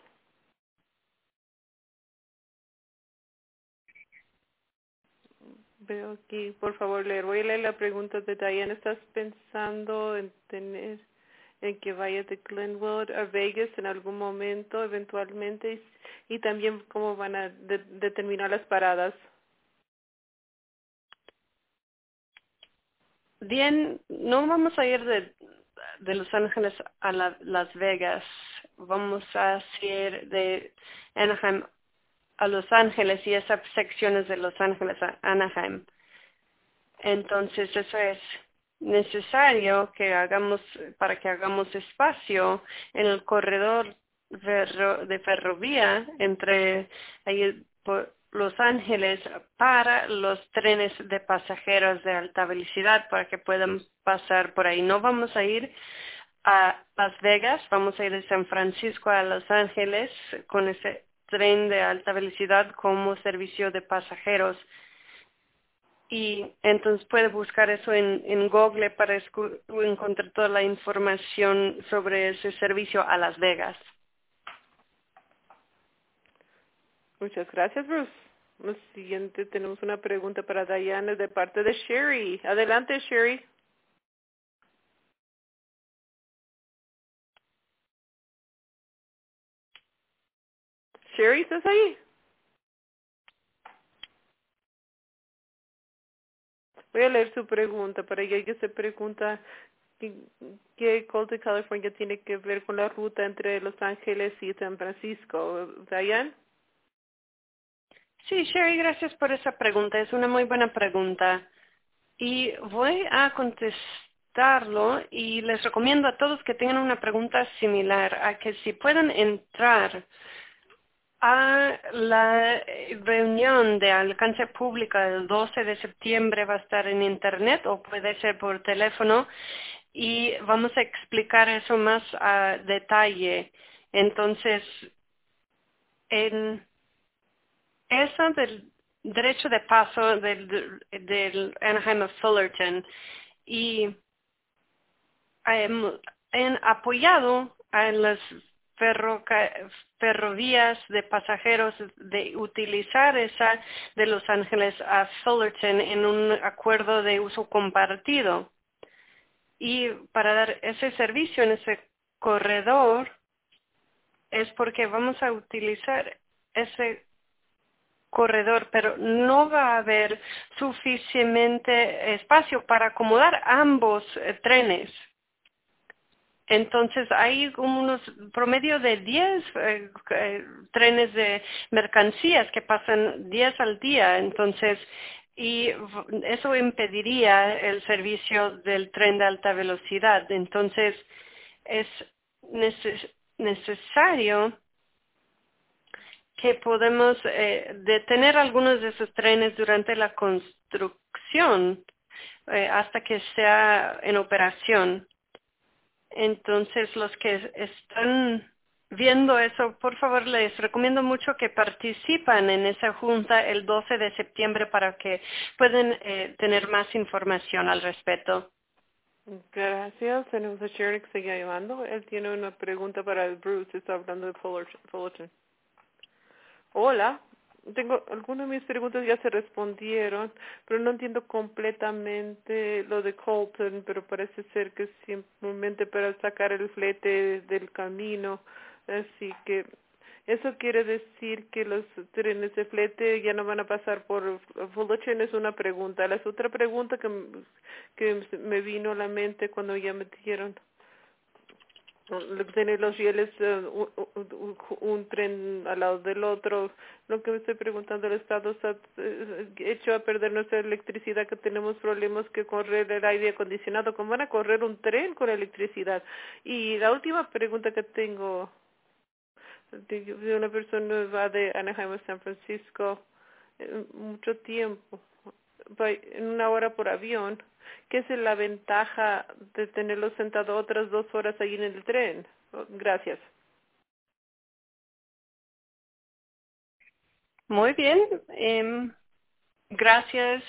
Veo aquí, por favor, voy a leer la pregunta de Diane. ¿Estás pensando en que vaya de Glenwood a Vegas en algún momento, eventualmente? Y también cómo van a determinar las paradas. Bien, no vamos a ir de Los Ángeles a Las Vegas. Vamos a ir de Anaheim a Los Ángeles y esas secciones de Los Ángeles a Anaheim. Entonces eso es necesario para que hagamos espacio en el corredor de ferrovía entre Los Ángeles para los trenes de pasajeros de alta velocidad para que puedan pasar por ahí. No vamos a ir a Las Vegas, vamos a ir de San Francisco a Los Ángeles con ese tren de alta velocidad como servicio de pasajeros. Y entonces puede buscar eso en Google para encontrar toda la información sobre ese servicio a Las Vegas. Muchas gracias, Bruce. Lo siguiente, tenemos una pregunta para Diane de parte de Sherry. Adelante, Sherry. Sherry, ¿estás ahí? Voy a leer su pregunta para ella que se pregunta qué Colton, California tiene que ver con la ruta entre Los Ángeles y San Francisco. Diane. Sí, Sherry, gracias por esa pregunta. Es una muy buena pregunta. Y voy a contestarlo y les recomiendo a todos que tengan una pregunta similar a que si pueden entrar a la reunión de alcance pública del 12 de septiembre va a estar en internet o puede ser por teléfono y vamos a explicar eso más a detalle. Entonces, en eso del derecho de paso del Anaheim of Fullerton y han apoyado a las ferrovías de pasajeros de utilizar esa de Los Ángeles a Fullerton en un acuerdo de uso compartido. Y para dar ese servicio en ese corredor es porque vamos a utilizar ese corredor, pero no va a haber suficientemente espacio para acomodar ambos trenes. Entonces hay unos promedio de 10 trenes de mercancías que pasan 10 al día. Entonces, y eso impediría el servicio del tren de alta velocidad. Entonces, es necesario que podemos detener algunos de esos trenes durante la construcción hasta que sea en operación. Entonces, los que están viendo eso, por favor, les recomiendo mucho que participen en esa junta el 12 de septiembre para que puedan tener más información al respecto. Gracias. Tenemos a Sharon que sigue llamando. Él tiene una pregunta para Bruce. Está hablando de Fullerton. Hola. Tengo algunas de mis preguntas ya se respondieron, pero no entiendo completamente lo de Colton, pero parece ser que simplemente para sacar el flete del camino, así que eso quiere decir que los trenes de flete ya no van a pasar por Fullerton. Es una pregunta. La otra pregunta que me vino a la mente cuando ya me dijeron tener los rieles un tren al lado del otro. Lo que me estoy preguntando, el Estado está hecho a perder nuestra electricidad, que tenemos problemas que correr el aire acondicionado. ¿Cómo van a correr un tren con electricidad? Y la última pregunta que tengo, de una persona va de Anaheim a San Francisco mucho tiempo, va en una hora por avión. ¿Qué es la ventaja de tenerlo sentado otras 2 horas ahí en el tren? Gracias. Muy bien. Gracias.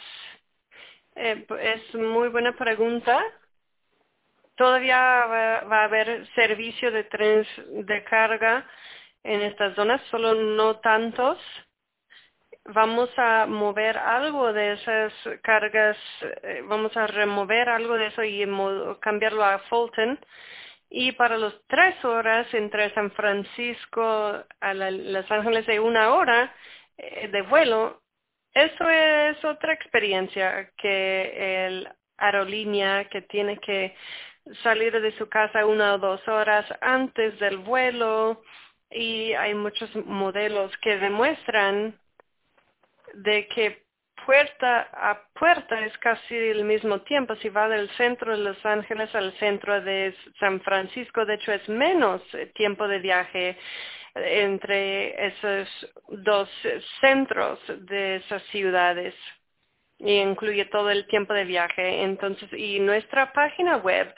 Es muy buena pregunta. Todavía va a haber servicio de trenes de carga en estas zonas, solo no tantos. Vamos a mover algo de esas cargas, vamos a remover algo de eso y cambiarlo a Fulton. Y para los 3 horas entre San Francisco a Los Ángeles de 1 hora de vuelo, eso es otra experiencia que el aerolínea que tiene que salir de su casa 1 o 2 horas antes del vuelo, y hay muchos modelos que demuestran de que puerta a puerta es casi el mismo tiempo. Si va del centro de Los Ángeles al centro de San Francisco, de hecho es menos tiempo de viaje entre esos dos centros de esas ciudades, y incluye todo el tiempo de viaje. Entonces, y nuestra página web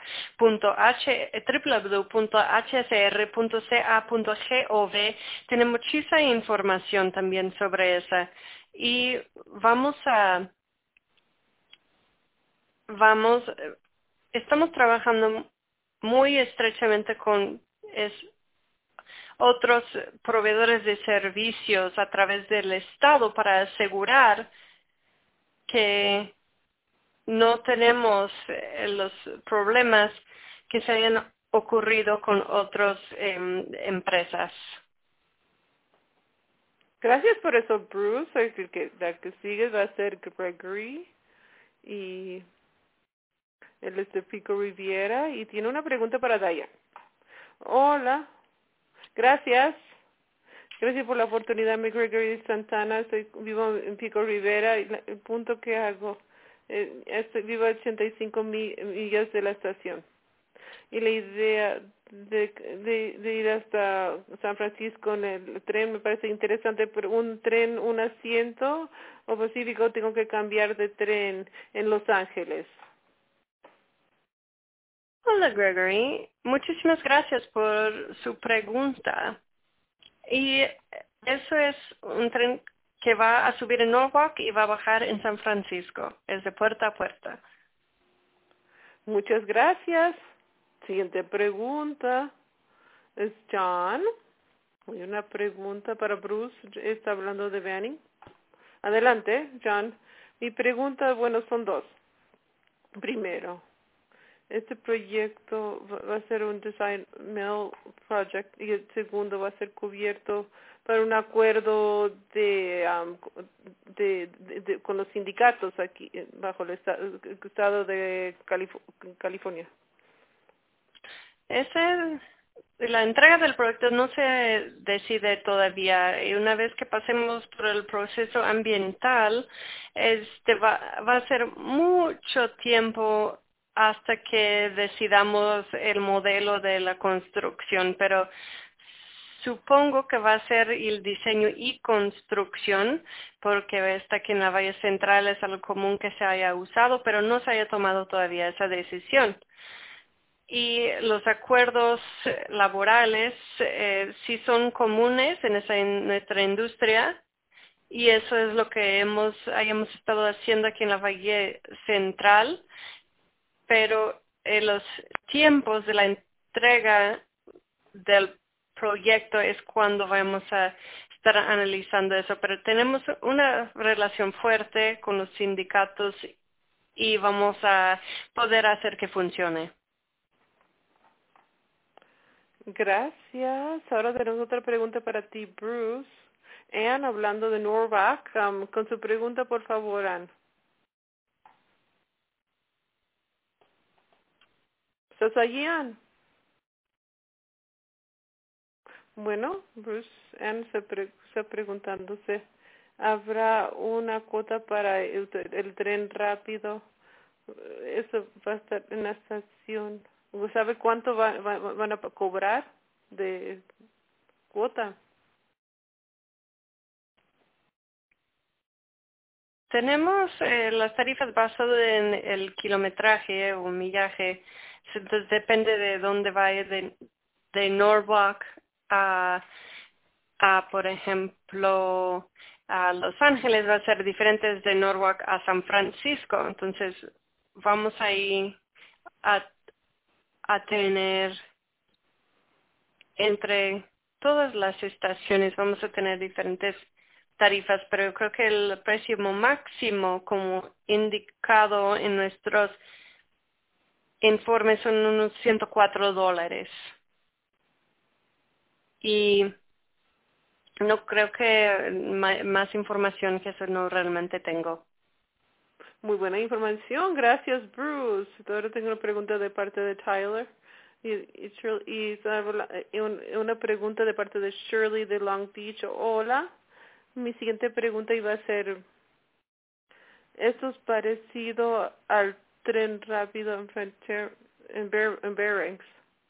www.hsr.ca.gov tiene muchísima información también sobre esa. Y estamos trabajando muy estrechamente con otros proveedores de servicios a través del Estado para asegurar que no tenemos los problemas que se hayan ocurrido con otras empresas. Gracias por eso, Bruce. La que sigue va a ser Gregory, y él es de Pico Riviera y tiene una pregunta para Diane. Hola, gracias. Gracias por la oportunidad, mi Gregory Santana. Vivo en Pico Rivera y el punto que hago, vivo a 85 millas de la estación. Y la idea de ir hasta San Francisco en el tren me parece interesante, pero un tren, un asiento, o Pacífico, tengo que cambiar de tren en Los Ángeles. Hola, Gregory. Muchísimas gracias por su pregunta. Y eso es un tren que va a subir en Norwalk y va a bajar en San Francisco. Es de puerta a puerta. Muchas gracias. Siguiente pregunta es John. Hay una pregunta para Bruce. Está hablando de Banning. Adelante, John. Mi pregunta, son 2. Primero, este proyecto va a ser un Design Mill Project, y el segundo va a ser cubierto para un acuerdo con los sindicatos aquí bajo el estado de California. La entrega del proyecto no se decide todavía, y una vez que pasemos por el proceso ambiental, va a ser mucho tiempo hasta que decidamos el modelo de la construcción, pero supongo que va a ser el diseño y construcción, porque está aquí en la Valle Central, es algo común que se haya usado, pero no se haya tomado todavía esa decisión. Y los acuerdos laborales sí son comunes en nuestra industria, y eso es lo que hayamos estado haciendo aquí en la Valle Central, pero los tiempos de la entrega del proyecto es cuando vamos a estar analizando eso, pero tenemos una relación fuerte con los sindicatos y vamos a poder hacer que funcione. Gracias. Ahora tenemos otra pregunta para ti, Bruce. Ann, hablando de Norvac, con su pregunta, por favor, Ann. ¿Estás allí, Ann? Bueno, Bruce, Ann está preguntándose, ¿habrá una cuota para el tren rápido? Eso va a estar en la estación. ¿Sabe cuánto van a cobrar de cuota? Tenemos las tarifas basadas en el kilometraje o millaje. Entonces depende de dónde vaya de Norwalk por ejemplo, a Los Ángeles va a ser diferente de Norwalk a San Francisco. Entonces vamos ahí a, a tener entre todas las estaciones, vamos a tener diferentes tarifas, pero yo creo que el precio máximo, como indicado en nuestros informes, son unos $104. Y no creo que más información que eso no realmente tengo. Muy buena información. Gracias, Bruce. Ahora tengo una pregunta de parte de Tyler. Una pregunta de parte de Shirley de Long Beach. Hola. Mi siguiente pregunta iba a ser, ¿esto es parecido al tren rápido en Bearings?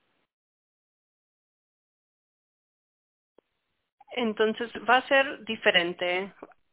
Entonces va a ser diferente.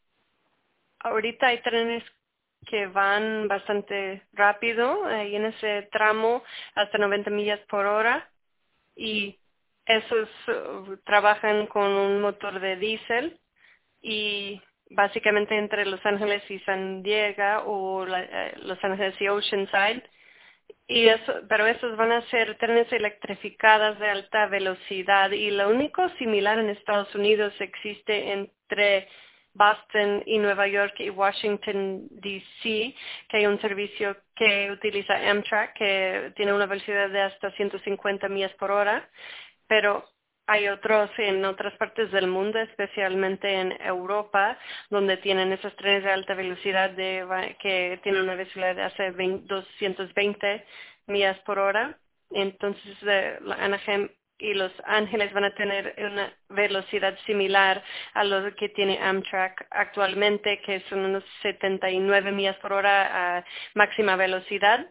Ahorita hay trenes que van bastante rápido, ahí en ese tramo hasta 90 millas por hora, y esos trabajan con un motor de diésel y básicamente entre Los Ángeles y San Diego o Los Ángeles y Oceanside. Pero esos van a ser trenes electrificados de alta velocidad y lo único similar en Estados Unidos existe entre Boston y Nueva York y Washington, D.C., que hay un servicio que utiliza Amtrak que tiene una velocidad de hasta 150 millas por hora, pero hay otros en otras partes del mundo, especialmente en Europa, donde tienen esos trenes de alta velocidad que tienen una velocidad de hasta 220 millas por hora. Entonces, Anaheim y Los Ángeles van a tener una velocidad similar a lo que tiene Amtrak actualmente, que son unos 79 millas por hora a máxima velocidad.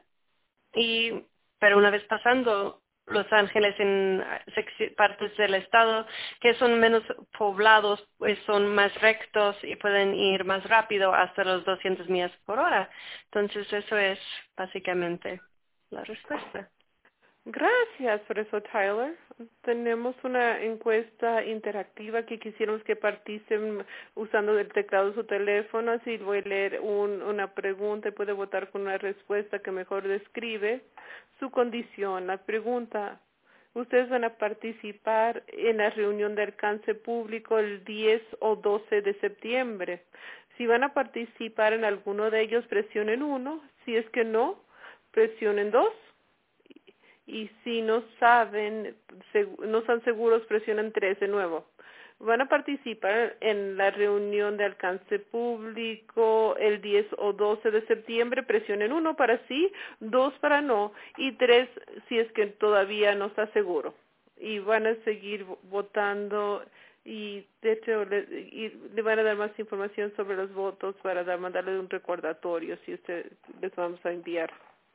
Pero una vez pasando Los Ángeles en partes del estado que son menos poblados, pues son más rectos y pueden ir más rápido hasta los 200 millas por hora. Entonces eso es básicamente la respuesta. Gracias por eso, Tyler. Tenemos una encuesta interactiva que quisiéramos que participen usando el teclado de su teléfono. Así voy a leer una pregunta y puede votar con una respuesta que mejor describe su condición. La pregunta, ¿ustedes van a participar en la reunión de alcance público el 10 o 12 de septiembre? Si van a participar en alguno de ellos, presionen 1. Si es que no, presionen 2. Y si no saben, no están seguros, presionan 3 de nuevo. Van a participar en la reunión de alcance público el 10 o 12 de septiembre, presionen 1 para sí, 2 para no y 3 si es que todavía no está seguro. Y van a seguir votando y de hecho le van a dar más información sobre los votos para mandarle un recordatorio si les vamos a enviar.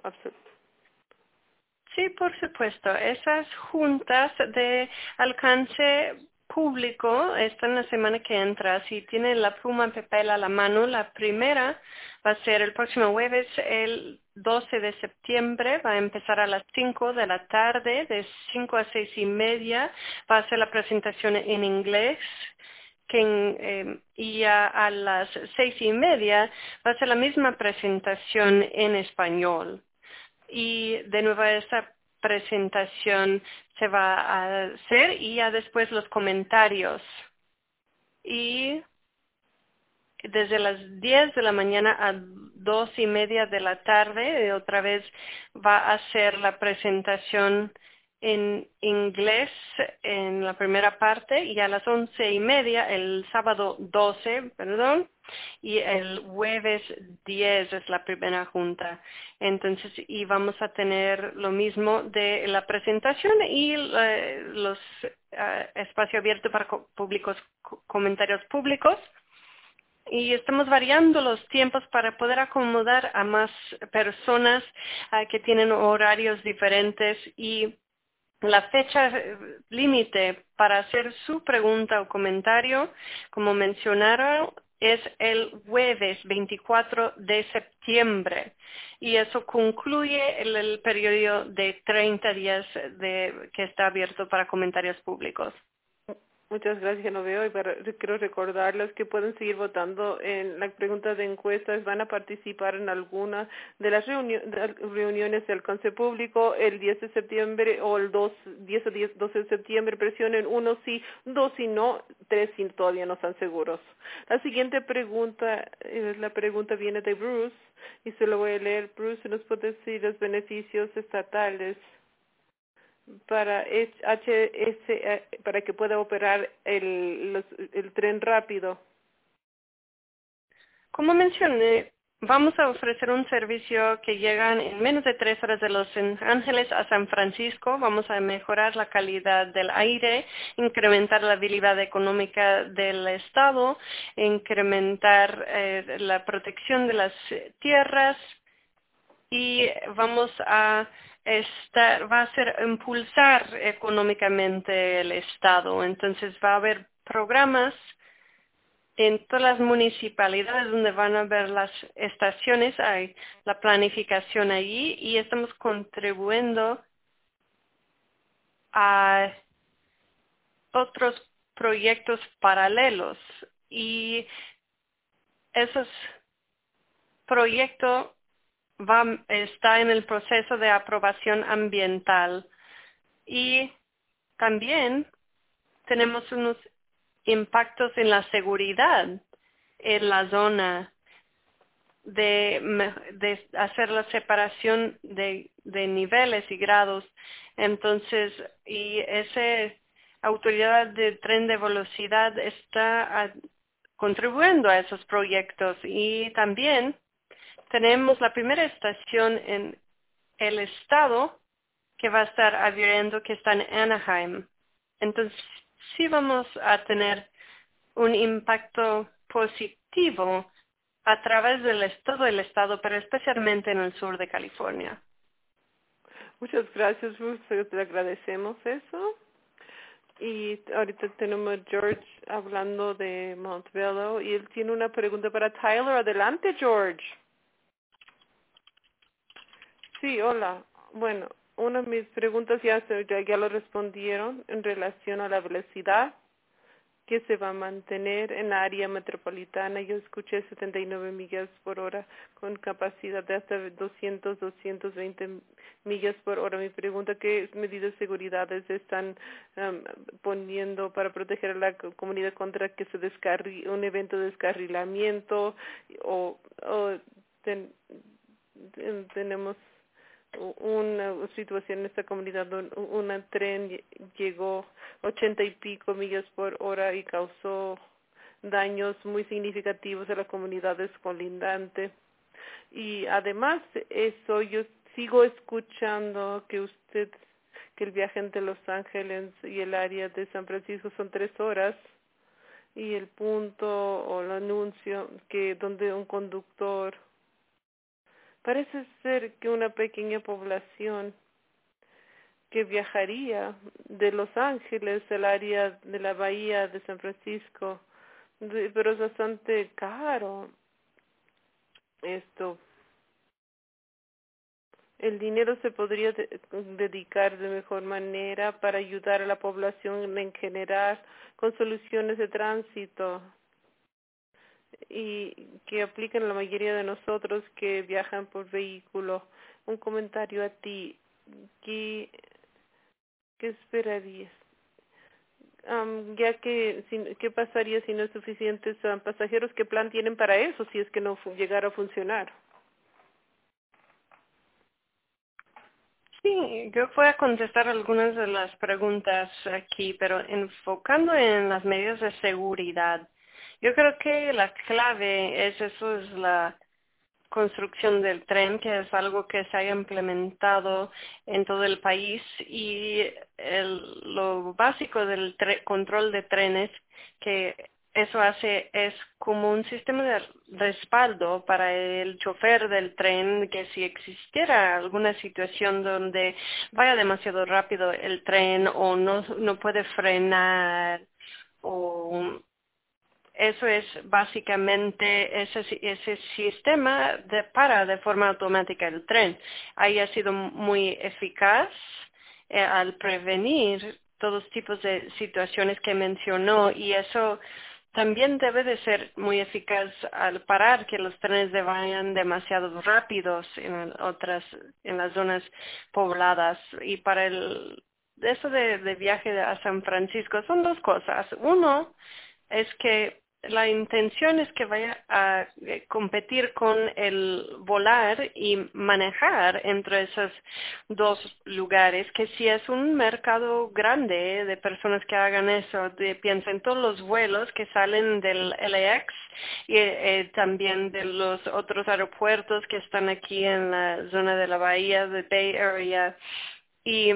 Sí, por supuesto. Esas juntas de alcance público están la semana que entra. Si tiene la pluma y papel a la mano, la primera va a ser el próximo jueves, el 12 de septiembre. Va a empezar a las 5 de la tarde, de 5 a 6:30. Va a ser la presentación en inglés. Y a las 6:30 va a ser la misma presentación en español. Y de nuevo esa presentación se va a hacer y ya después los comentarios. y desde las 10 de la mañana a 2:30 de la tarde, otra vez va a hacer la presentación en inglés en la primera parte y a las 11:30, el sábado 12, perdón, y el jueves 10 es la primera junta. Entonces, y vamos a tener lo mismo de la presentación y los espacio abierto para comentarios públicos. Y estamos variando los tiempos para poder acomodar a más personas que tienen horarios diferentes y la fecha límite para hacer su pregunta o comentario, como mencionaron, es el jueves 24 de septiembre y eso concluye el periodo de 30 días que está abierto para comentarios públicos. Muchas gracias, no veo, y quiero recordarles que pueden seguir votando en la pregunta de encuestas, van a participar en alguna de las reuniones del Consejo Público el 10 de septiembre o el 10 o 12 de septiembre, presionen 1 sí, 2 sí no, 3 sí todavía no están seguros. La siguiente pregunta, la pregunta viene de Bruce, y se lo voy a leer. Bruce, ¿nos puede decir los beneficios estatales para para que pueda operar el tren rápido? Como mencioné, vamos a ofrecer un servicio que llega en menos de 3 horas de Los Ángeles a San Francisco. Vamos a mejorar la calidad del aire, incrementar la habilidad económica del estado, incrementar la protección de las tierras y va a ser impulsar económicamente el estado. Entonces va a haber programas en todas las municipalidades donde van a ver las estaciones, hay la planificación allí y estamos contribuyendo a otros proyectos paralelos y esos proyectos está en el proceso de aprobación ambiental y también tenemos unos impactos en la seguridad en la zona de hacer la separación de niveles y grados. Entonces, y esa autoridad de tren de velocidad está contribuyendo a esos proyectos y también tenemos la primera estación en el estado que va a estar abriendo, que está en Anaheim. Entonces, sí vamos a tener un impacto positivo a través todo el estado, pero especialmente en el sur de California. Muchas gracias, Ruth. Te agradecemos eso. Y ahorita tenemos a George hablando de Montebello y él tiene una pregunta para Tyler. Adelante, George. Sí, hola. Bueno, una de mis preguntas ya lo respondieron en relación a la velocidad que se va a mantener en la área metropolitana. Yo escuché 79 millas por hora con capacidad de hasta 220 millas por hora. Mi pregunta, ¿qué medidas de seguridad están poniendo para proteger a la comunidad contra que se un evento de descarrilamiento tenemos una situación en esta comunidad donde un tren llegó 80 y pico millas por hora y causó daños muy significativos a las comunidades colindantes. Y además eso, yo sigo escuchando que el viaje entre Los Ángeles y el área de San Francisco son 3 horas y el punto o el anuncio que donde un conductor parece ser que una pequeña población que viajaría de Los Ángeles al área de la bahía de San Francisco, pero es bastante caro esto. El dinero se podría dedicar de mejor manera para ayudar a la población en general con soluciones de tránsito y que aplican a la mayoría de nosotros que viajan por vehículo. Un comentario a ti. ¿Qué esperarías? ya que qué pasaría si no hay suficientes pasajeros, qué plan tienen para eso si es que no llegara a funcionar. Sí, yo voy a contestar algunas de las preguntas aquí, pero enfocando en las medidas de seguridad. Yo creo que la clave es eso, es la construcción del tren, que es algo que se haya implementado en todo el país, y lo básico del control de trenes que eso hace es como un sistema de respaldo para el chofer del tren, que si existiera alguna situación donde vaya demasiado rápido el tren o no puede frenar, o eso es básicamente ese sistema para de forma automática el tren. Ahí ha sido muy eficaz al prevenir todos tipos de situaciones que mencionó, y eso también debe de ser muy eficaz al parar que los trenes vayan demasiado rápidos en las zonas pobladas. Y para eso de viaje a San Francisco son dos cosas. Uno es que la intención es que vaya a competir con el volar y manejar entre esos dos lugares, que si es un mercado grande de personas que hagan eso. Piensa en todos los vuelos que salen del LAX y también de los otros aeropuertos que están aquí en la zona de la bahía de Bay Area, y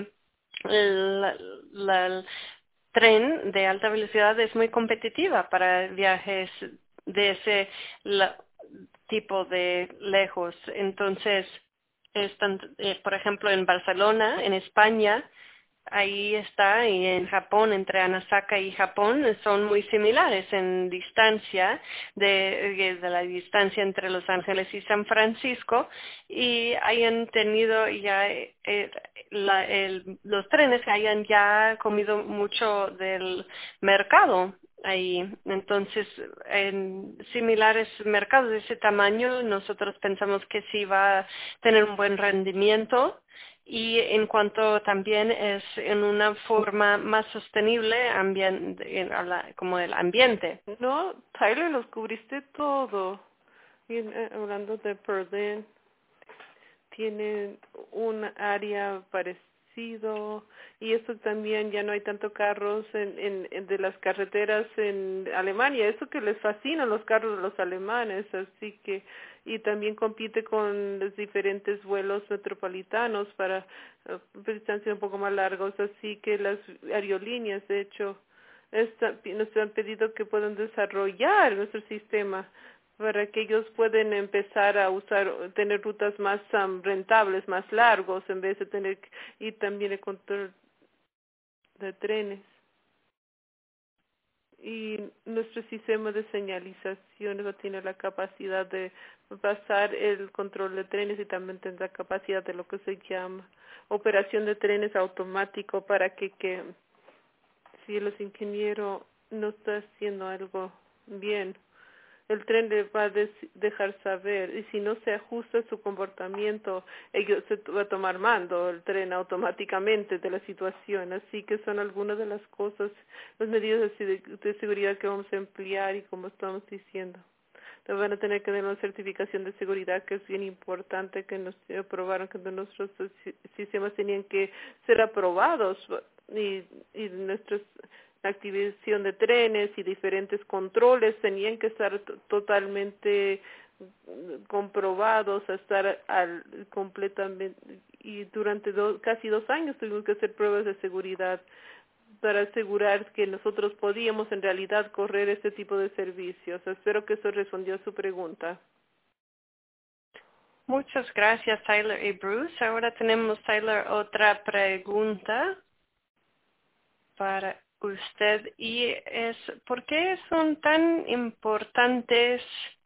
la tren de alta velocidad es muy competitiva para viajes de ese tipo de lejos. Entonces, por ejemplo, en Barcelona, en España, ahí está, y en Japón, entre Anasaka y Japón, son muy similares en distancia, de la distancia entre Los Ángeles y San Francisco, y hayan tenido ya los trenes que hayan ya comido mucho del mercado ahí. Entonces, en similares mercados de ese tamaño, nosotros pensamos que sí va a tener un buen rendimiento. Y en cuanto también es en una forma más sostenible como el ambiente. No, Tyler, los cubriste todo. Y, hablando de Berlin, tienen un área parecido, y eso también, ya no hay tanto carros de las carreteras en Alemania, eso que les fascinan los carros de los alemanes, así que, y también compite con los diferentes vuelos metropolitanos para distancias un poco más largos, así que las aerolíneas, de hecho, nos han pedido que puedan desarrollar nuestro sistema para que ellos puedan empezar a tener rutas más rentables, más largos, en vez de tener, y también el control de trenes. Y nuestro sistema de señalización va a tener la capacidad de pasar el control de trenes, y también tendrá capacidad de lo que se llama operación de trenes automático, para que si el ingeniero no está haciendo algo bien, el tren le va a dejar saber, y si no se ajusta su comportamiento, ellos se va a tomar mando el tren automáticamente de la situación. Así que son algunas de las cosas, las medidas de seguridad que vamos a emplear, y como estamos diciendo, van a tener que dar una certificación de seguridad, que es bien importante, que nos aprobaron, que nuestros sistemas tenían que ser aprobados, y nuestros la activación de trenes y diferentes controles tenían que estar totalmente comprobados, a estar completamente, y durante casi 2 años tuvimos que hacer pruebas de seguridad para asegurar que nosotros podíamos en realidad correr este tipo de servicios. Espero que eso respondió a su pregunta. Muchas gracias, Tyler y Bruce. Ahora tenemos, Tyler, otra pregunta para usted, y es: ¿por qué son tan importantes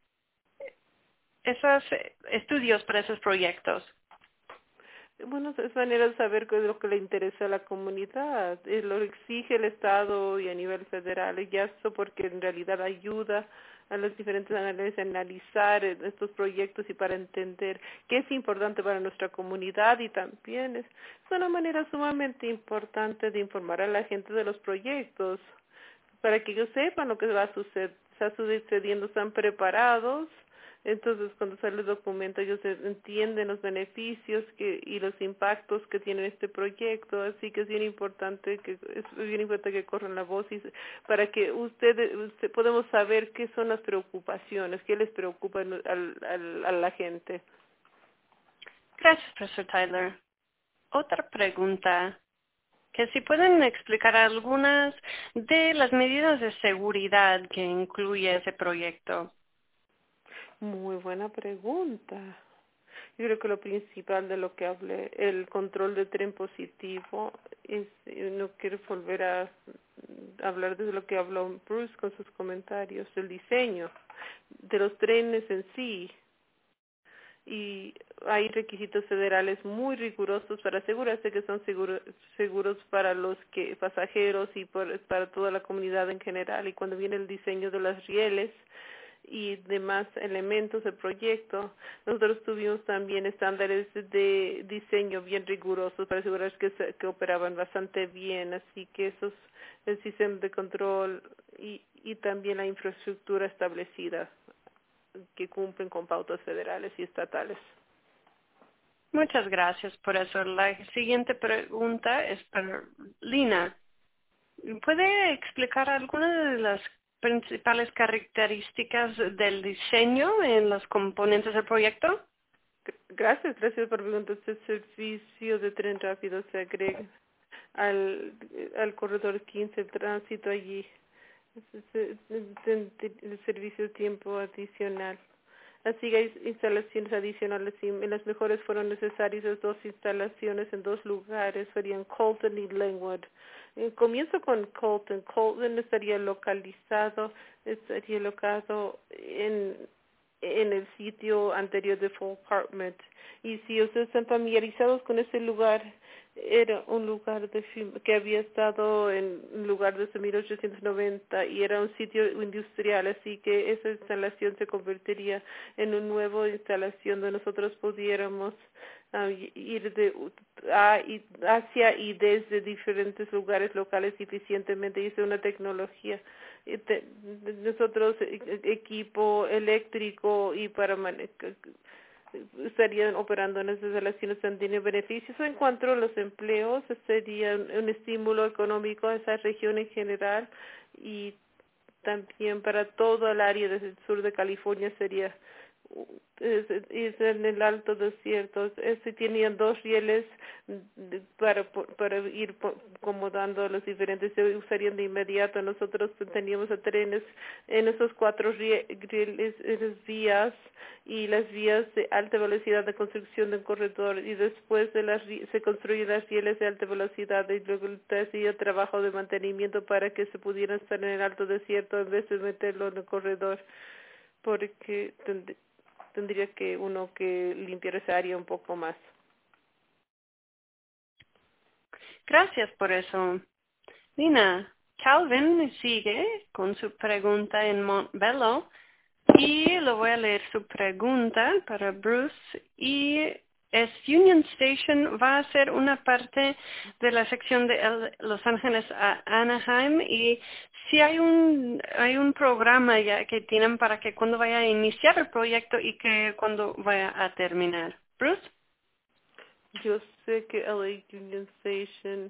esos estudios para esos proyectos? Bueno, es manera de saber qué es lo que le interesa a la comunidad, lo exige el Estado y a nivel federal, y eso porque en realidad ayuda a las diferentes análisis, analizar estos proyectos y para entender qué es importante para nuestra comunidad y también es una manera sumamente importante de informar a la gente de los proyectos para que ellos sepan lo que va a suceder, está sucediendo, están preparados. Entonces, cuando sale el documento, ellos entienden los beneficios y los impactos que tiene este proyecto. Así que es bien importante que corran la voz para que podamos saber qué son las preocupaciones, qué les preocupa a la gente. Gracias, profesor Tyler. Otra pregunta, que si pueden explicar algunas de las medidas de seguridad que incluye ese proyecto. Muy buena pregunta. Yo creo que lo principal de lo que hablé, el control de tren positivo, no quiero volver a hablar de lo que habló Bruce con sus comentarios, el diseño de los trenes en sí. Y hay requisitos federales muy rigurosos para asegurarse que son seguros para los pasajeros y para toda la comunidad en general. Y cuando viene el diseño de las rieles y demás elementos del proyecto, nosotros tuvimos también estándares de diseño bien rigurosos para asegurar que operaban bastante bien, así que el sistema de control y también la infraestructura establecida que cumplen con pautas federales y estatales. Muchas gracias por eso. La siguiente pregunta es para Lina. ¿Puede explicar algunas de las principales características del diseño en los componentes del proyecto? Gracias por preguntar. Este servicio de tren rápido se agrega al corredor 15, el tránsito allí. El servicio de tiempo adicional. Así que hay instalaciones adicionales y en las mejores fueron necesarias 2 instalaciones en 2 lugares, serían Colton y Glenwood. Comienzo con Colton. Colton estaría locado en el sitio anterior de Full Apartment. Y si ustedes están familiarizados con ese lugar, era un lugar que había estado en lugar desde 1890 y era un sitio industrial, así que esa instalación se convertiría en una nueva instalación donde nosotros pudiéramos ir hacia y desde diferentes lugares locales eficientemente. Hice una tecnología nosotros equipo eléctrico y para estarían operando en esas instalaciones tendrían beneficios en cuanto a los empleos, sería un estímulo económico a esa región en general y también para todo el área del sur de California sería es en el alto desierto. Tenían 2 rieles para ir acomodando los diferentes, se usarían de inmediato. Nosotros teníamos trenes en esos 4 rieles, vías y las vías de alta velocidad de construcción de un corredor y después se construyen las rieles de alta velocidad y luego se hacía trabajo de mantenimiento para que se pudieran estar en el alto desierto en vez de meterlo en el corredor porque tendría que uno que limpiar esa área un poco más. Gracias por eso. Lina, Calvin sigue con su pregunta en Montbello y le voy a leer su pregunta para Bruce y es Union Station va a ser una parte de la sección de Los Ángeles a Anaheim y si hay un programa ya que tienen para que cuando vaya a iniciar el proyecto y que cuando vaya a terminar. Bruce? Yo sé que LA Union Station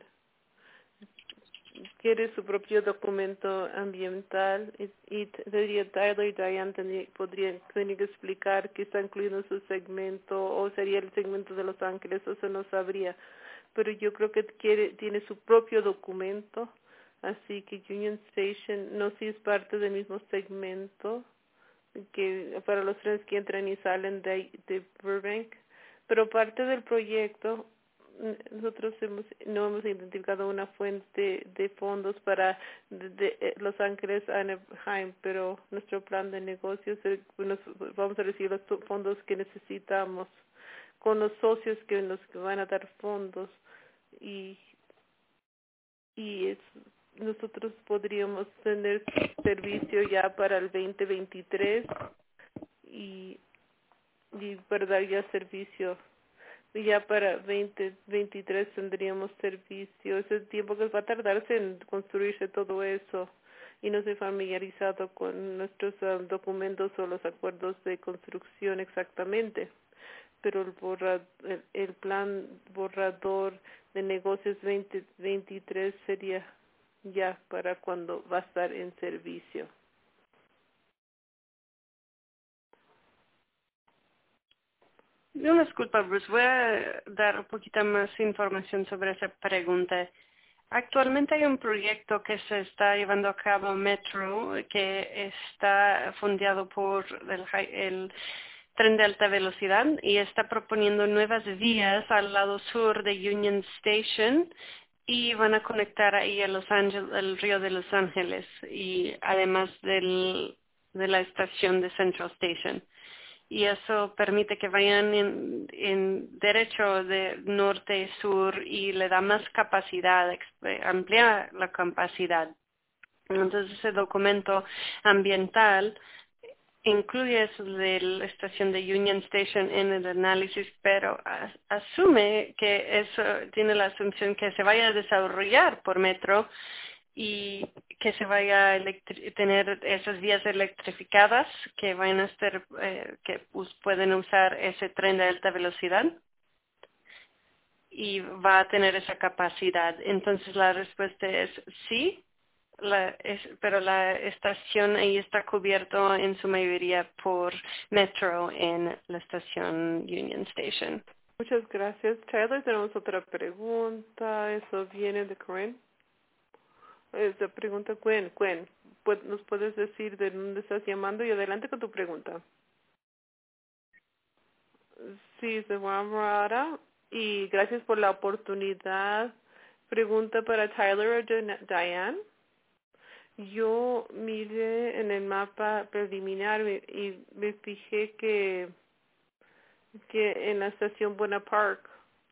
quiere su propio documento ambiental y tendría Tyler y Diane podrían que explicar qué está incluido en su segmento o sería el segmento de Los Ángeles, eso no sabría, pero yo creo que tiene su propio documento, así que Union Station no si es parte del mismo segmento que para los trenes que entran y salen de Burbank, pero parte del proyecto nosotros no hemos identificado una fuente de fondos para Los Ángeles a Anaheim, pero nuestro plan de negocios vamos a recibir los fondos que necesitamos con los socios que nos van a dar fondos y nosotros podríamos tener servicio ya para el 2023 y para dar ya servicio. Y ya para 2023 tendríamos servicio. Es el tiempo que va a tardarse en construirse todo eso. Y no estoy familiarizado con nuestros documentos o los acuerdos de construcción exactamente. Pero el plan borrador de negocios 2023 sería ya para cuando va a estar en servicio. Una disculpa, Bruce. Voy a dar un poquito más información sobre esa pregunta. Actualmente hay un proyecto que se está llevando a cabo Metro, que está fundado por el tren de alta velocidad y está proponiendo nuevas vías al lado sur de Union Station y van a conectar ahí a el río de Los Ángeles y además de la estación de Central Station. Y eso permite que vayan en derecho de norte y sur y le da más capacidad, amplía la capacidad. Entonces ese documento ambiental incluye eso de la estación de Union Station en el análisis, pero asume que eso tiene la asunción que se vaya a desarrollar por Metro y que se vaya a tener esas vías electrificadas que van a estar, que pueden usar ese tren de alta velocidad y va a tener esa capacidad. Entonces la respuesta es sí, pero la estación ahí está cubierto en su mayoría por Metro en la estación Union Station. Muchas gracias, Tyler. Tenemos otra pregunta. Eso viene de Corinne. Esa pregunta, Gwen, ¿nos puedes decir de dónde estás llamando? Y adelante con tu pregunta. Sí, de Guamarara. Y gracias por la oportunidad. Pregunta para Tyler o Diane. Yo miré en el mapa preliminar y me fijé que en la estación Buena Park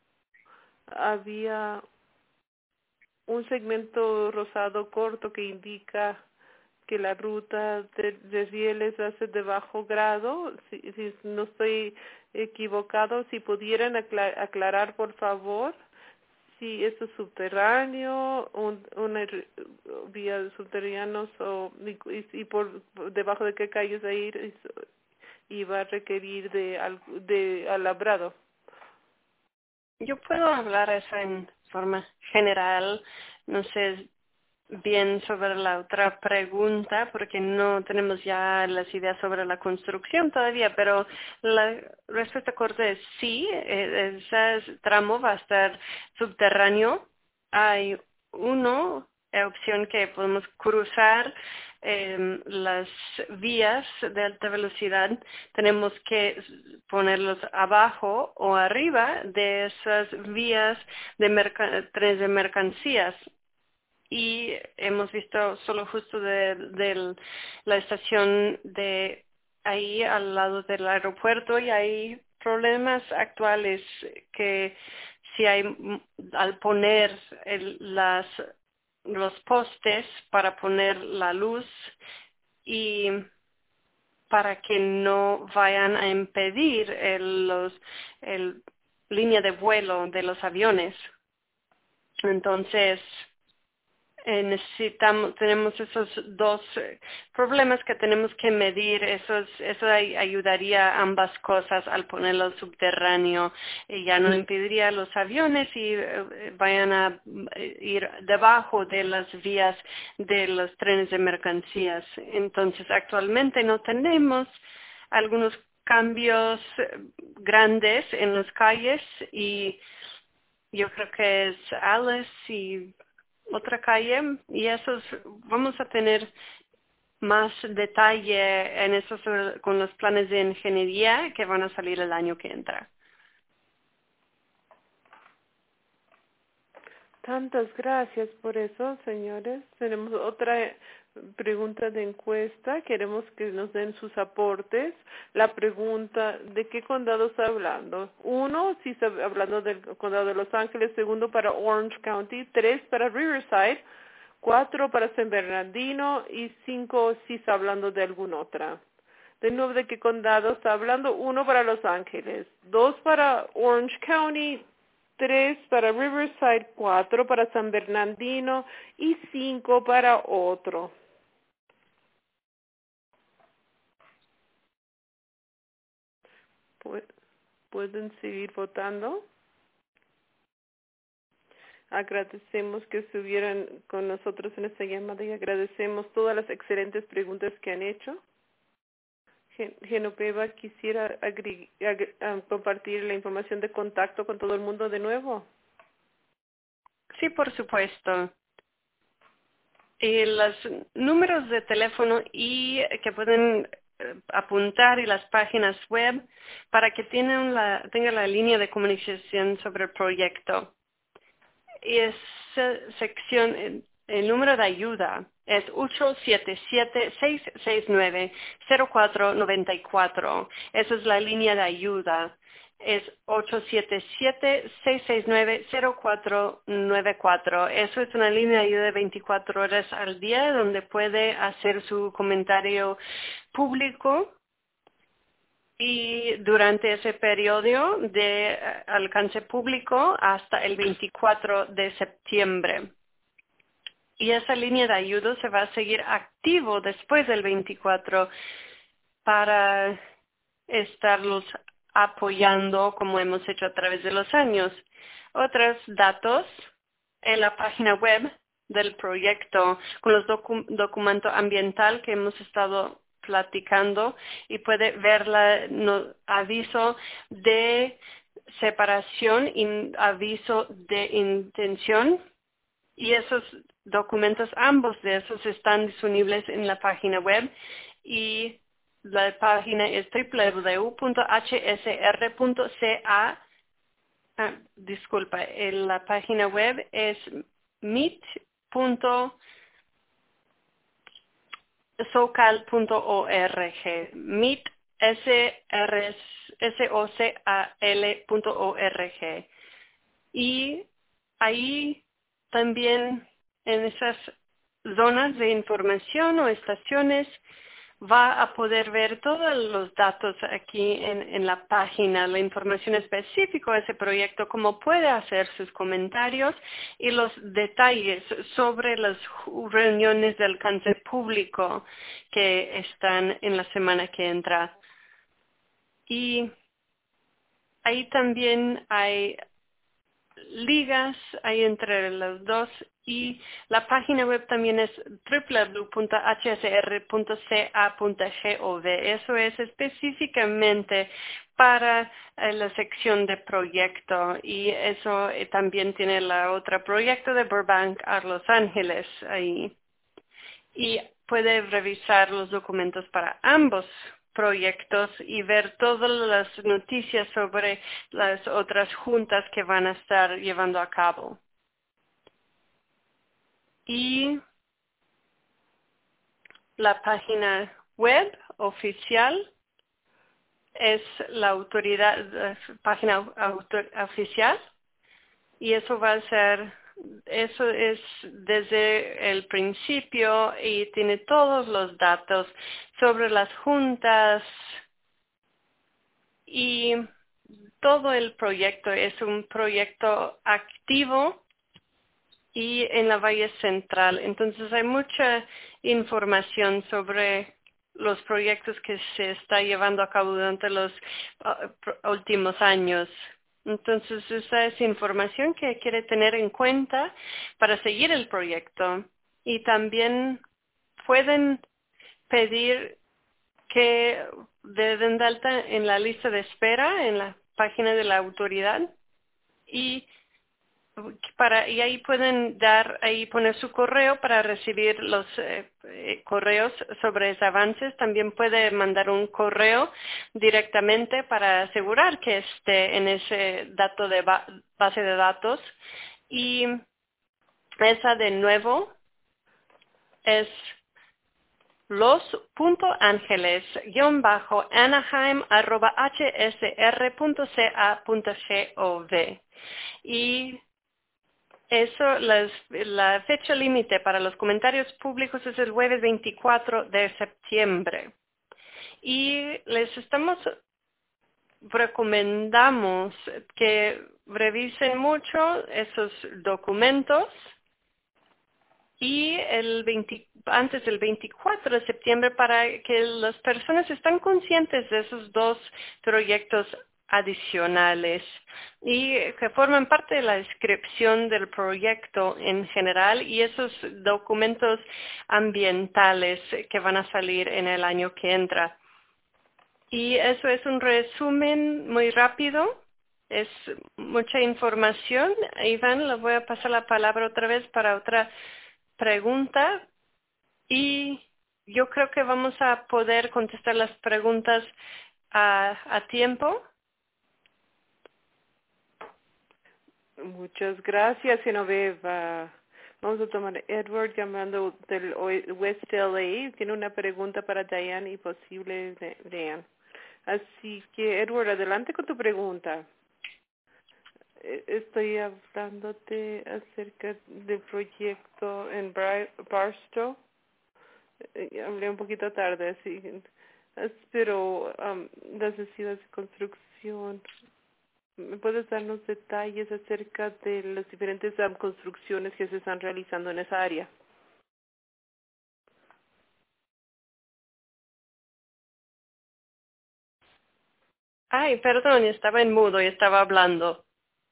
había un segmento rosado corto que indica que la ruta de rieles hace de bajo grado. Si no estoy equivocado, si pudieran aclarar, por favor, si esto es subterráneo, una vía de subterráneos y por debajo de qué calles a ir y va a requerir de alabrado. Yo puedo hablar eso en forma general, no sé bien sobre la otra pregunta porque no tenemos ya las ideas sobre la construcción todavía, pero la respuesta corta es sí, ese tramo va a estar subterráneo. Hay una opción que podemos cruzar las vías de alta velocidad, tenemos que ponerlos abajo o arriba de esas vías de trenes de mercancías. Y hemos visto solo justo de la estación de ahí al lado del aeropuerto y hay problemas actuales que si hay al poner los postes para poner la luz y para que no vayan a impedir el línea de vuelo de los aviones. Entonces, tenemos esos dos problemas que tenemos que medir. Eso ayudaría a ambas cosas al ponerlo subterráneo y ya no impediría a los aviones y vayan a ir debajo de las vías de los trenes de mercancías. Entonces actualmente no tenemos algunos cambios grandes en las calles y yo creo que es Alice y otra calle y vamos a tener más detalle en eso con los planes de ingeniería que van a salir el año que entra. Tantas gracias por eso, señores. Tenemos otra pregunta de encuesta. Queremos que nos den sus aportes. La pregunta, ¿de qué condado está hablando? 1, si está hablando del condado de Los Ángeles. 2, para Orange County. 3, para Riverside. 4 para San Bernardino y 5 si está hablando de alguna otra. De nuevo, ¿de qué condado está hablando? 1 para Los Ángeles, 2 para Orange County, 3 para Riverside, 4 para San Bernardino y 5 para otro. Pueden seguir votando. Agradecemos que estuvieran con nosotros en esta llamada y agradecemos todas las excelentes preguntas que han hecho. Genoveva, quisiera compartir la información de contacto con todo el mundo de nuevo. Sí, por supuesto. Y los números de teléfono y que pueden apuntar y las páginas web para que tengan la línea de comunicación sobre el proyecto. Y esa sección, el número de ayuda es 877-669-0494. Esa es la línea de ayuda. Es 877-669-0494. Eso es una línea de ayuda de 24 horas al día donde puede hacer su comentario público y durante ese periodo de alcance público hasta el 24 de septiembre. Y esa línea de ayuda se va a seguir activo después del 24 para estarlos apoyando como hemos hecho a través de los años. Otros datos en la página web del proyecto con los documentos ambiental que hemos estado platicando y puede ver aviso de separación y aviso de intención y esos documentos, ambos de esos están disponibles en la página web y la página es www.hsr.ca. La página web es meet.socal.org. Meet SOCAL.org. Y ahí también en esas zonas de información o estaciones va a poder ver todos los datos aquí en la página, la información específica de ese proyecto, cómo puede hacer sus comentarios y los detalles sobre las reuniones de alcance público que están en la semana que entra. Y ahí también hay ligas ahí entre los dos y la página web también es www.hsr.ca.gov. Eso es específicamente para la sección de proyecto y eso también tiene la otra proyecto de Burbank a Los Ángeles ahí. Y puede revisar los documentos para ambos proyectos y ver todas las noticias sobre las otras juntas que van a estar llevando a cabo. Y la página web oficial es la página oficial y eso es desde el principio y tiene todos los datos sobre las juntas y todo el proyecto es un proyecto activo y en la Valle Central. Entonces hay mucha información sobre los proyectos que se está llevando a cabo durante los últimos años. Entonces, esa es información que quiere tener en cuenta para seguir el proyecto. Y también pueden pedir que den de alta en la lista de espera en la página de la autoridad y ahí pueden poner su correo para recibir los correos sobre esos avances. También puede mandar un correo directamente para asegurar que esté en ese dato de base de datos. Y esa de nuevo es los.angeles_anaheim@hsr.ca.gov. Y La fecha límite para los comentarios públicos es el jueves 24 de septiembre. Y recomendamos que revisen mucho esos documentos y antes del 24 de septiembre para que las personas estén conscientes de esos dos proyectos adicionales y que forman parte de la descripción del proyecto en general y esos documentos ambientales que van a salir en el año que entra. Y eso es un resumen muy rápido. Es mucha información. Iván, le voy a pasar la palabra otra vez para otra pregunta. Y yo creo que vamos a poder contestar las preguntas a tiempo. Muchas gracias, Genoveva. Vamos a tomar Edward llamando del West LA. Tiene una pregunta para Diane y posible Diane. Así que, Edward, adelante con tu pregunta. Estoy hablándote acerca del proyecto en Barstow. Hablé un poquito tarde, así, pero las necesidades de construcción. ¿Me puedes darnos detalles acerca de las diferentes construcciones que se están realizando en esa área? Ay, perdón, estaba en mudo y estaba hablando.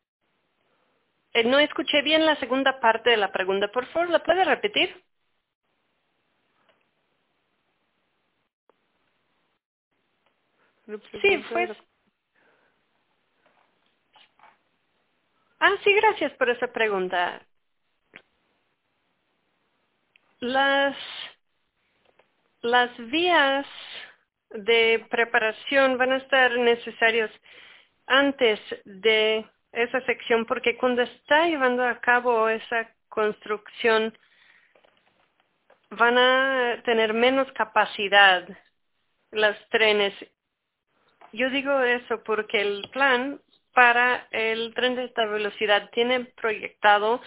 No escuché bien la segunda parte de la pregunta. Por favor, ¿la puede repetir? Sí, pues. Sí, gracias por esa pregunta. Las vías de preparación van a estar necesarias antes de esa sección porque cuando está llevando a cabo esa construcción van a tener menos capacidad los trenes. Yo digo eso porque el plan para el tren de alta velocidad tiene proyectado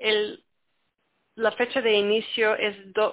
la fecha de inicio es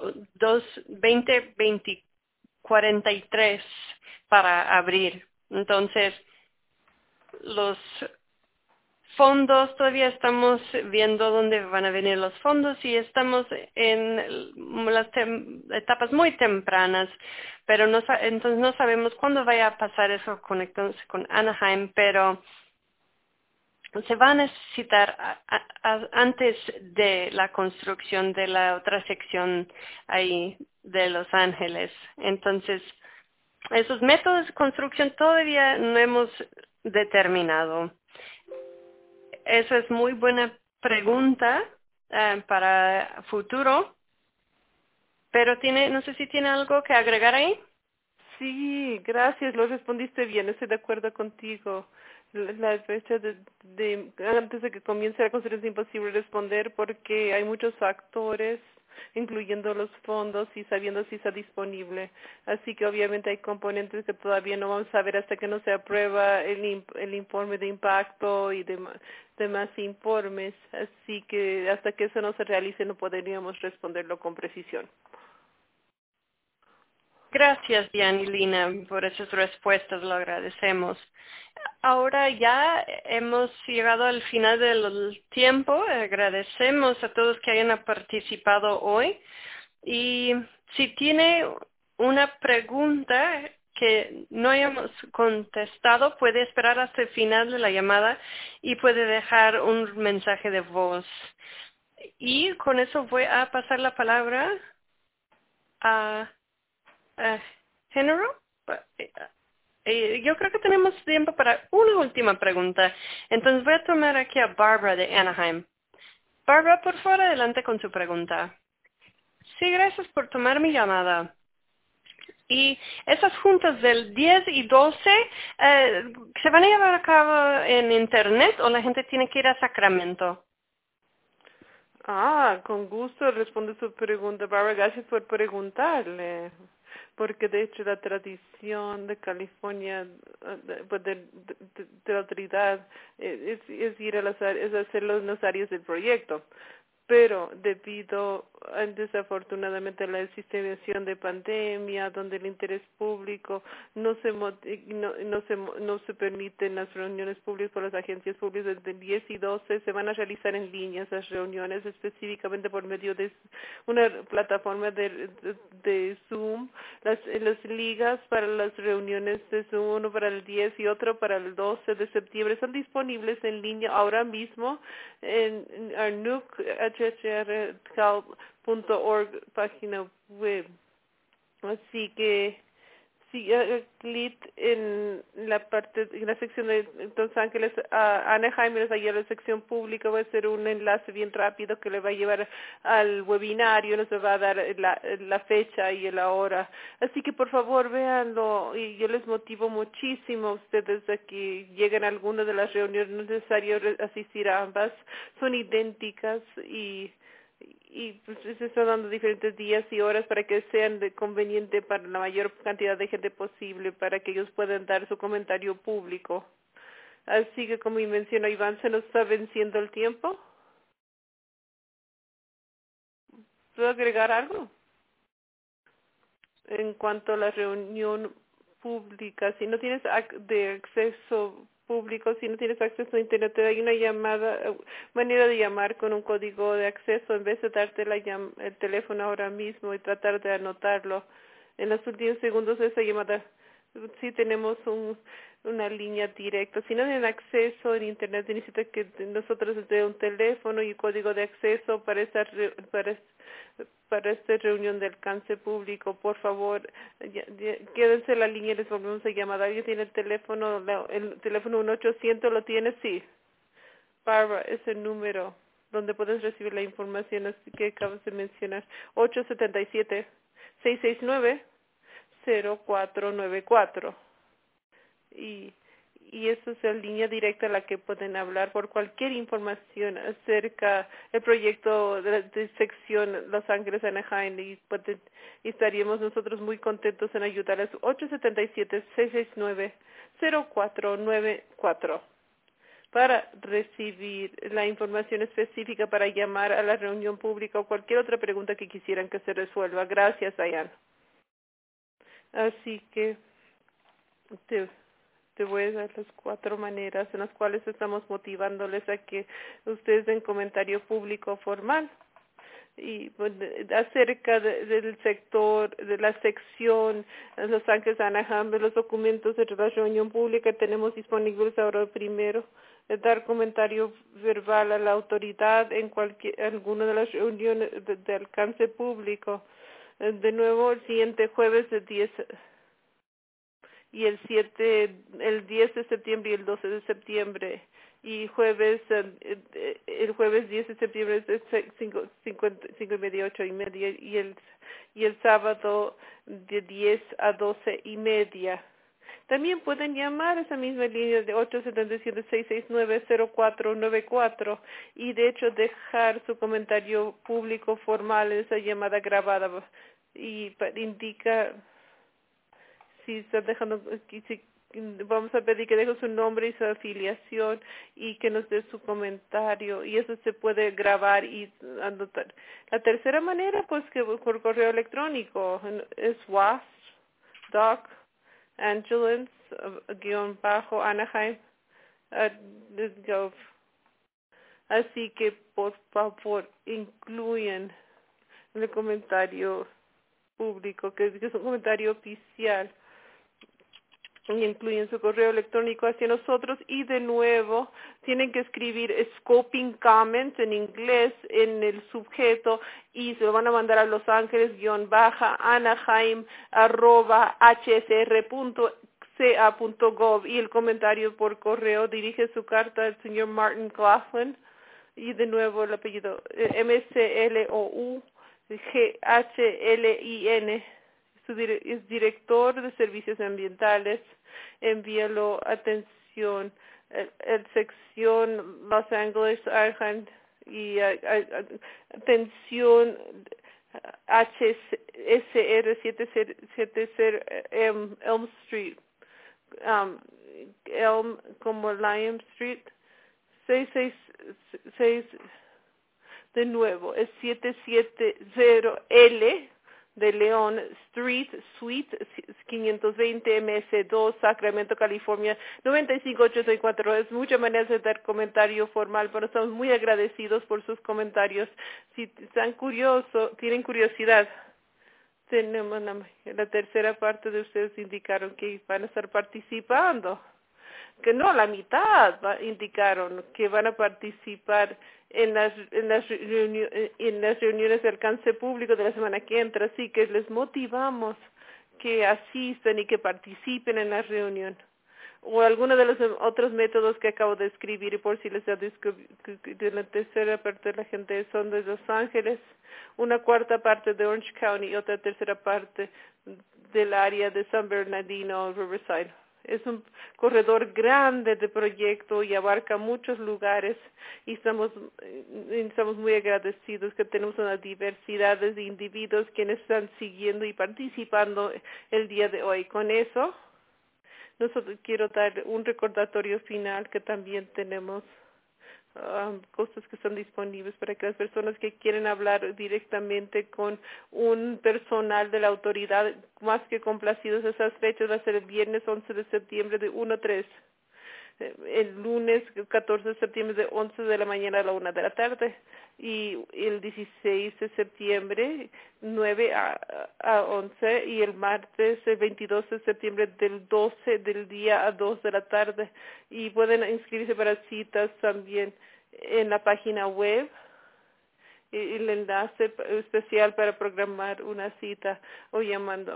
2043 para abrir. Entonces, los fondos, todavía estamos viendo dónde van a venir los fondos y estamos en las etapas muy tempranas, pero entonces no sabemos cuándo vaya a pasar eso conectándose con Anaheim, pero se va a necesitar antes de la construcción de la otra sección ahí de Los Ángeles. Entonces, esos métodos de construcción todavía no hemos determinado. Esa es muy buena pregunta para futuro, pero no sé si tiene algo que agregar ahí. Sí, gracias, lo respondiste bien, estoy de acuerdo contigo. La fecha antes de que comience la construcción es imposible responder porque hay muchos factores, incluyendo los fondos y sabiendo si está disponible. Así que obviamente hay componentes que todavía no vamos a ver hasta que no se aprueba el informe de impacto y demás informes. Así que hasta que eso no se realice no podríamos responderlo con precisión. Gracias, Diane y Lina, por esas respuestas, lo agradecemos. Ahora ya hemos llegado al final del tiempo. Agradecemos a todos que hayan participado hoy. Y si tiene una pregunta que no hayamos contestado, puede esperar hasta el final de la llamada y puede dejar un mensaje de voz. Y con eso voy a pasar la palabra a Género. Yo creo que tenemos tiempo para una última pregunta. Entonces voy a tomar aquí a Barbara de Anaheim. Barbara, por favor, adelante con su pregunta. Sí, gracias por tomar mi llamada. Y esas juntas del 10 y 12, ¿se van a llevar a cabo en Internet o la gente tiene que ir a Sacramento? Con gusto responde su pregunta, Barbara. Gracias por preguntarle. porque de hecho la tradición de California, de la autoridad, es ir a es hacerlo en las áreas del proyecto. Pero debido desafortunadamente a la situación de pandemia, donde el interés público no se permiten las reuniones públicas por las agencias públicas, desde el 10 y 12 se van a realizar en línea esas reuniones específicamente por medio de una plataforma de Zoom, las ligas para las reuniones de Zoom, uno para el 10 y otro para el 12 de septiembre, están disponibles en línea ahora mismo en nuc.hhrcal.org página web. Así que si clic en la sección de Los Ángeles, Anaheim, allá la sección pública, va a ser un enlace bien rápido que le va a llevar al webinario, nos va a dar la fecha y la hora. Así que por favor véanlo, y yo les motivo muchísimo a ustedes a que lleguen a alguna de las reuniones. No es necesario asistir a ambas, son idénticas y pues se están dando diferentes días y horas para que sean conveniente para la mayor cantidad de gente posible, para que ellos puedan dar su comentario público. Así que, como mencionó Iván, se nos está venciendo el tiempo. ¿Puedo agregar algo? En cuanto a la reunión pública, si no tienes de acceso público, si no tienes acceso a internet, te da una manera de llamar con un código de acceso en vez de darte el teléfono ahora mismo y tratar de anotarlo. En los últimos segundos de esa llamada, sí tenemos una línea directa. Si no tienen acceso en internet, necesita que nosotros les dé un teléfono y código de acceso para esta reunión de alcance público. Por favor, quédense en la línea y les volvemos a llamar. ¿Alguien tiene el teléfono 1-800? ¿Lo tiene? Sí. Barbara, es el número donde puedes recibir la información así que acabas de mencionar. 877-669-0494. Y esa es la línea directa a la que pueden hablar por cualquier información acerca del proyecto de sección Los Ángeles Anaheim, y estaríamos nosotros muy contentos en ayudarles. 877-669-0494 para recibir la información específica, para llamar a la reunión pública o cualquier otra pregunta que quisieran que se resuelva. Gracias, Diane. Así que te voy a dar las 4 maneras en las cuales estamos motivándoles a que ustedes den comentario público formal y acerca del sector, de la sección Los Ángeles Anaheim, de los documentos de la reunión pública. Tenemos disponibles ahora primero dar comentario verbal a la autoridad en alguna de las reuniones de alcance público. De nuevo, el siguiente jueves de 10 y el 10 de septiembre y el 12 de septiembre, y el jueves 10 de septiembre es 5:30, 8:30, y el sábado de 10 a 12:30. También pueden llamar a esa misma línea de 877-669-0494 y de hecho dejar su comentario público formal en esa llamada grabada, y indica si está dejando, vamos a pedir que deje su nombre y su afiliación y que nos dé su comentario, y eso se puede grabar y anotar. La tercera manera, pues, que por correo electrónico es wasp.angelins_Anaheim@gov. Así que por favor incluyan el comentario público, que es un comentario oficial, y incluyen su correo electrónico hacia nosotros, y de nuevo tienen que escribir scoping comments en inglés en el subjeto y se lo van a mandar a Los Ángeles-Anaheim@hsr.ca.gov, y el comentario por correo dirige su carta al señor Martin Claflin, y de nuevo el apellido McLoughlin, es director de servicios ambientales. Envíalo atención el sección Los Ángeles Anaheim y atención HSR 770 Elm Street, Elm como Lime Street, 666, de nuevo, es 770L de León Street, Suite 520 MS2, Sacramento, California, 95884. Es mucha manera de dar comentario formal, pero estamos muy agradecidos por sus comentarios. Si están tienen curiosidad, tenemos la tercera parte de ustedes indicaron que van a estar participando. Que no, la mitad indicaron que van a participar en las reuniones de alcance público de la semana que entra, así que les motivamos que asistan y que participen en la reunión. O alguno de los otros métodos que acabo de escribir, y por si les da de la tercera parte de la gente son de Los Ángeles, una cuarta parte de Orange County y otra tercera parte del área de San Bernardino, Riverside. Es un corredor grande de proyecto y abarca muchos lugares y estamos muy agradecidos que tenemos una diversidad de individuos quienes están siguiendo y participando el día de hoy. Con eso, quiero dar un recordatorio final que también tenemos cosas que están disponibles para que las personas que quieren hablar directamente con un personal de la autoridad, más que complacidos esas fechas, va a ser el viernes 11 de septiembre de 1 a 3, el lunes 14 de septiembre de 11 de la mañana a la 1 de la tarde y el 16 de septiembre 9 a 11 y el martes 22 de septiembre del 12 del día a 2 de la tarde y pueden inscribirse para citas también en la página web y el enlace especial para programar una cita o llamando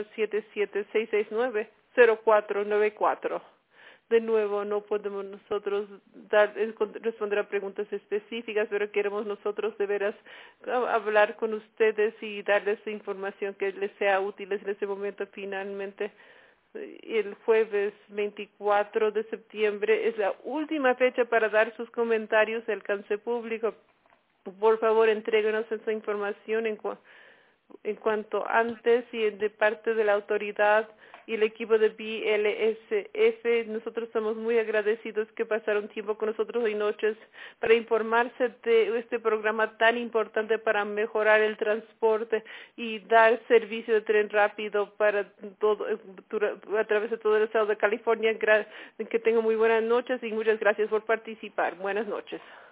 877-669-0494. De nuevo, no podemos nosotros responder a preguntas específicas, pero queremos nosotros de veras hablar con ustedes y darles información que les sea útil en ese momento. Finalmente, el jueves 24 de septiembre es la última fecha para dar sus comentarios de alcance público. Por favor, entréguenos esa información en cuanto antes y de parte de la autoridad y el equipo de BLSF. Nosotros estamos muy agradecidos que pasaron tiempo con nosotros hoy noches para informarse de este programa tan importante para mejorar el transporte y dar servicio de tren rápido para todo, a través de todo el estado de California. Que tengan muy buenas noches y muchas gracias por participar. Buenas noches.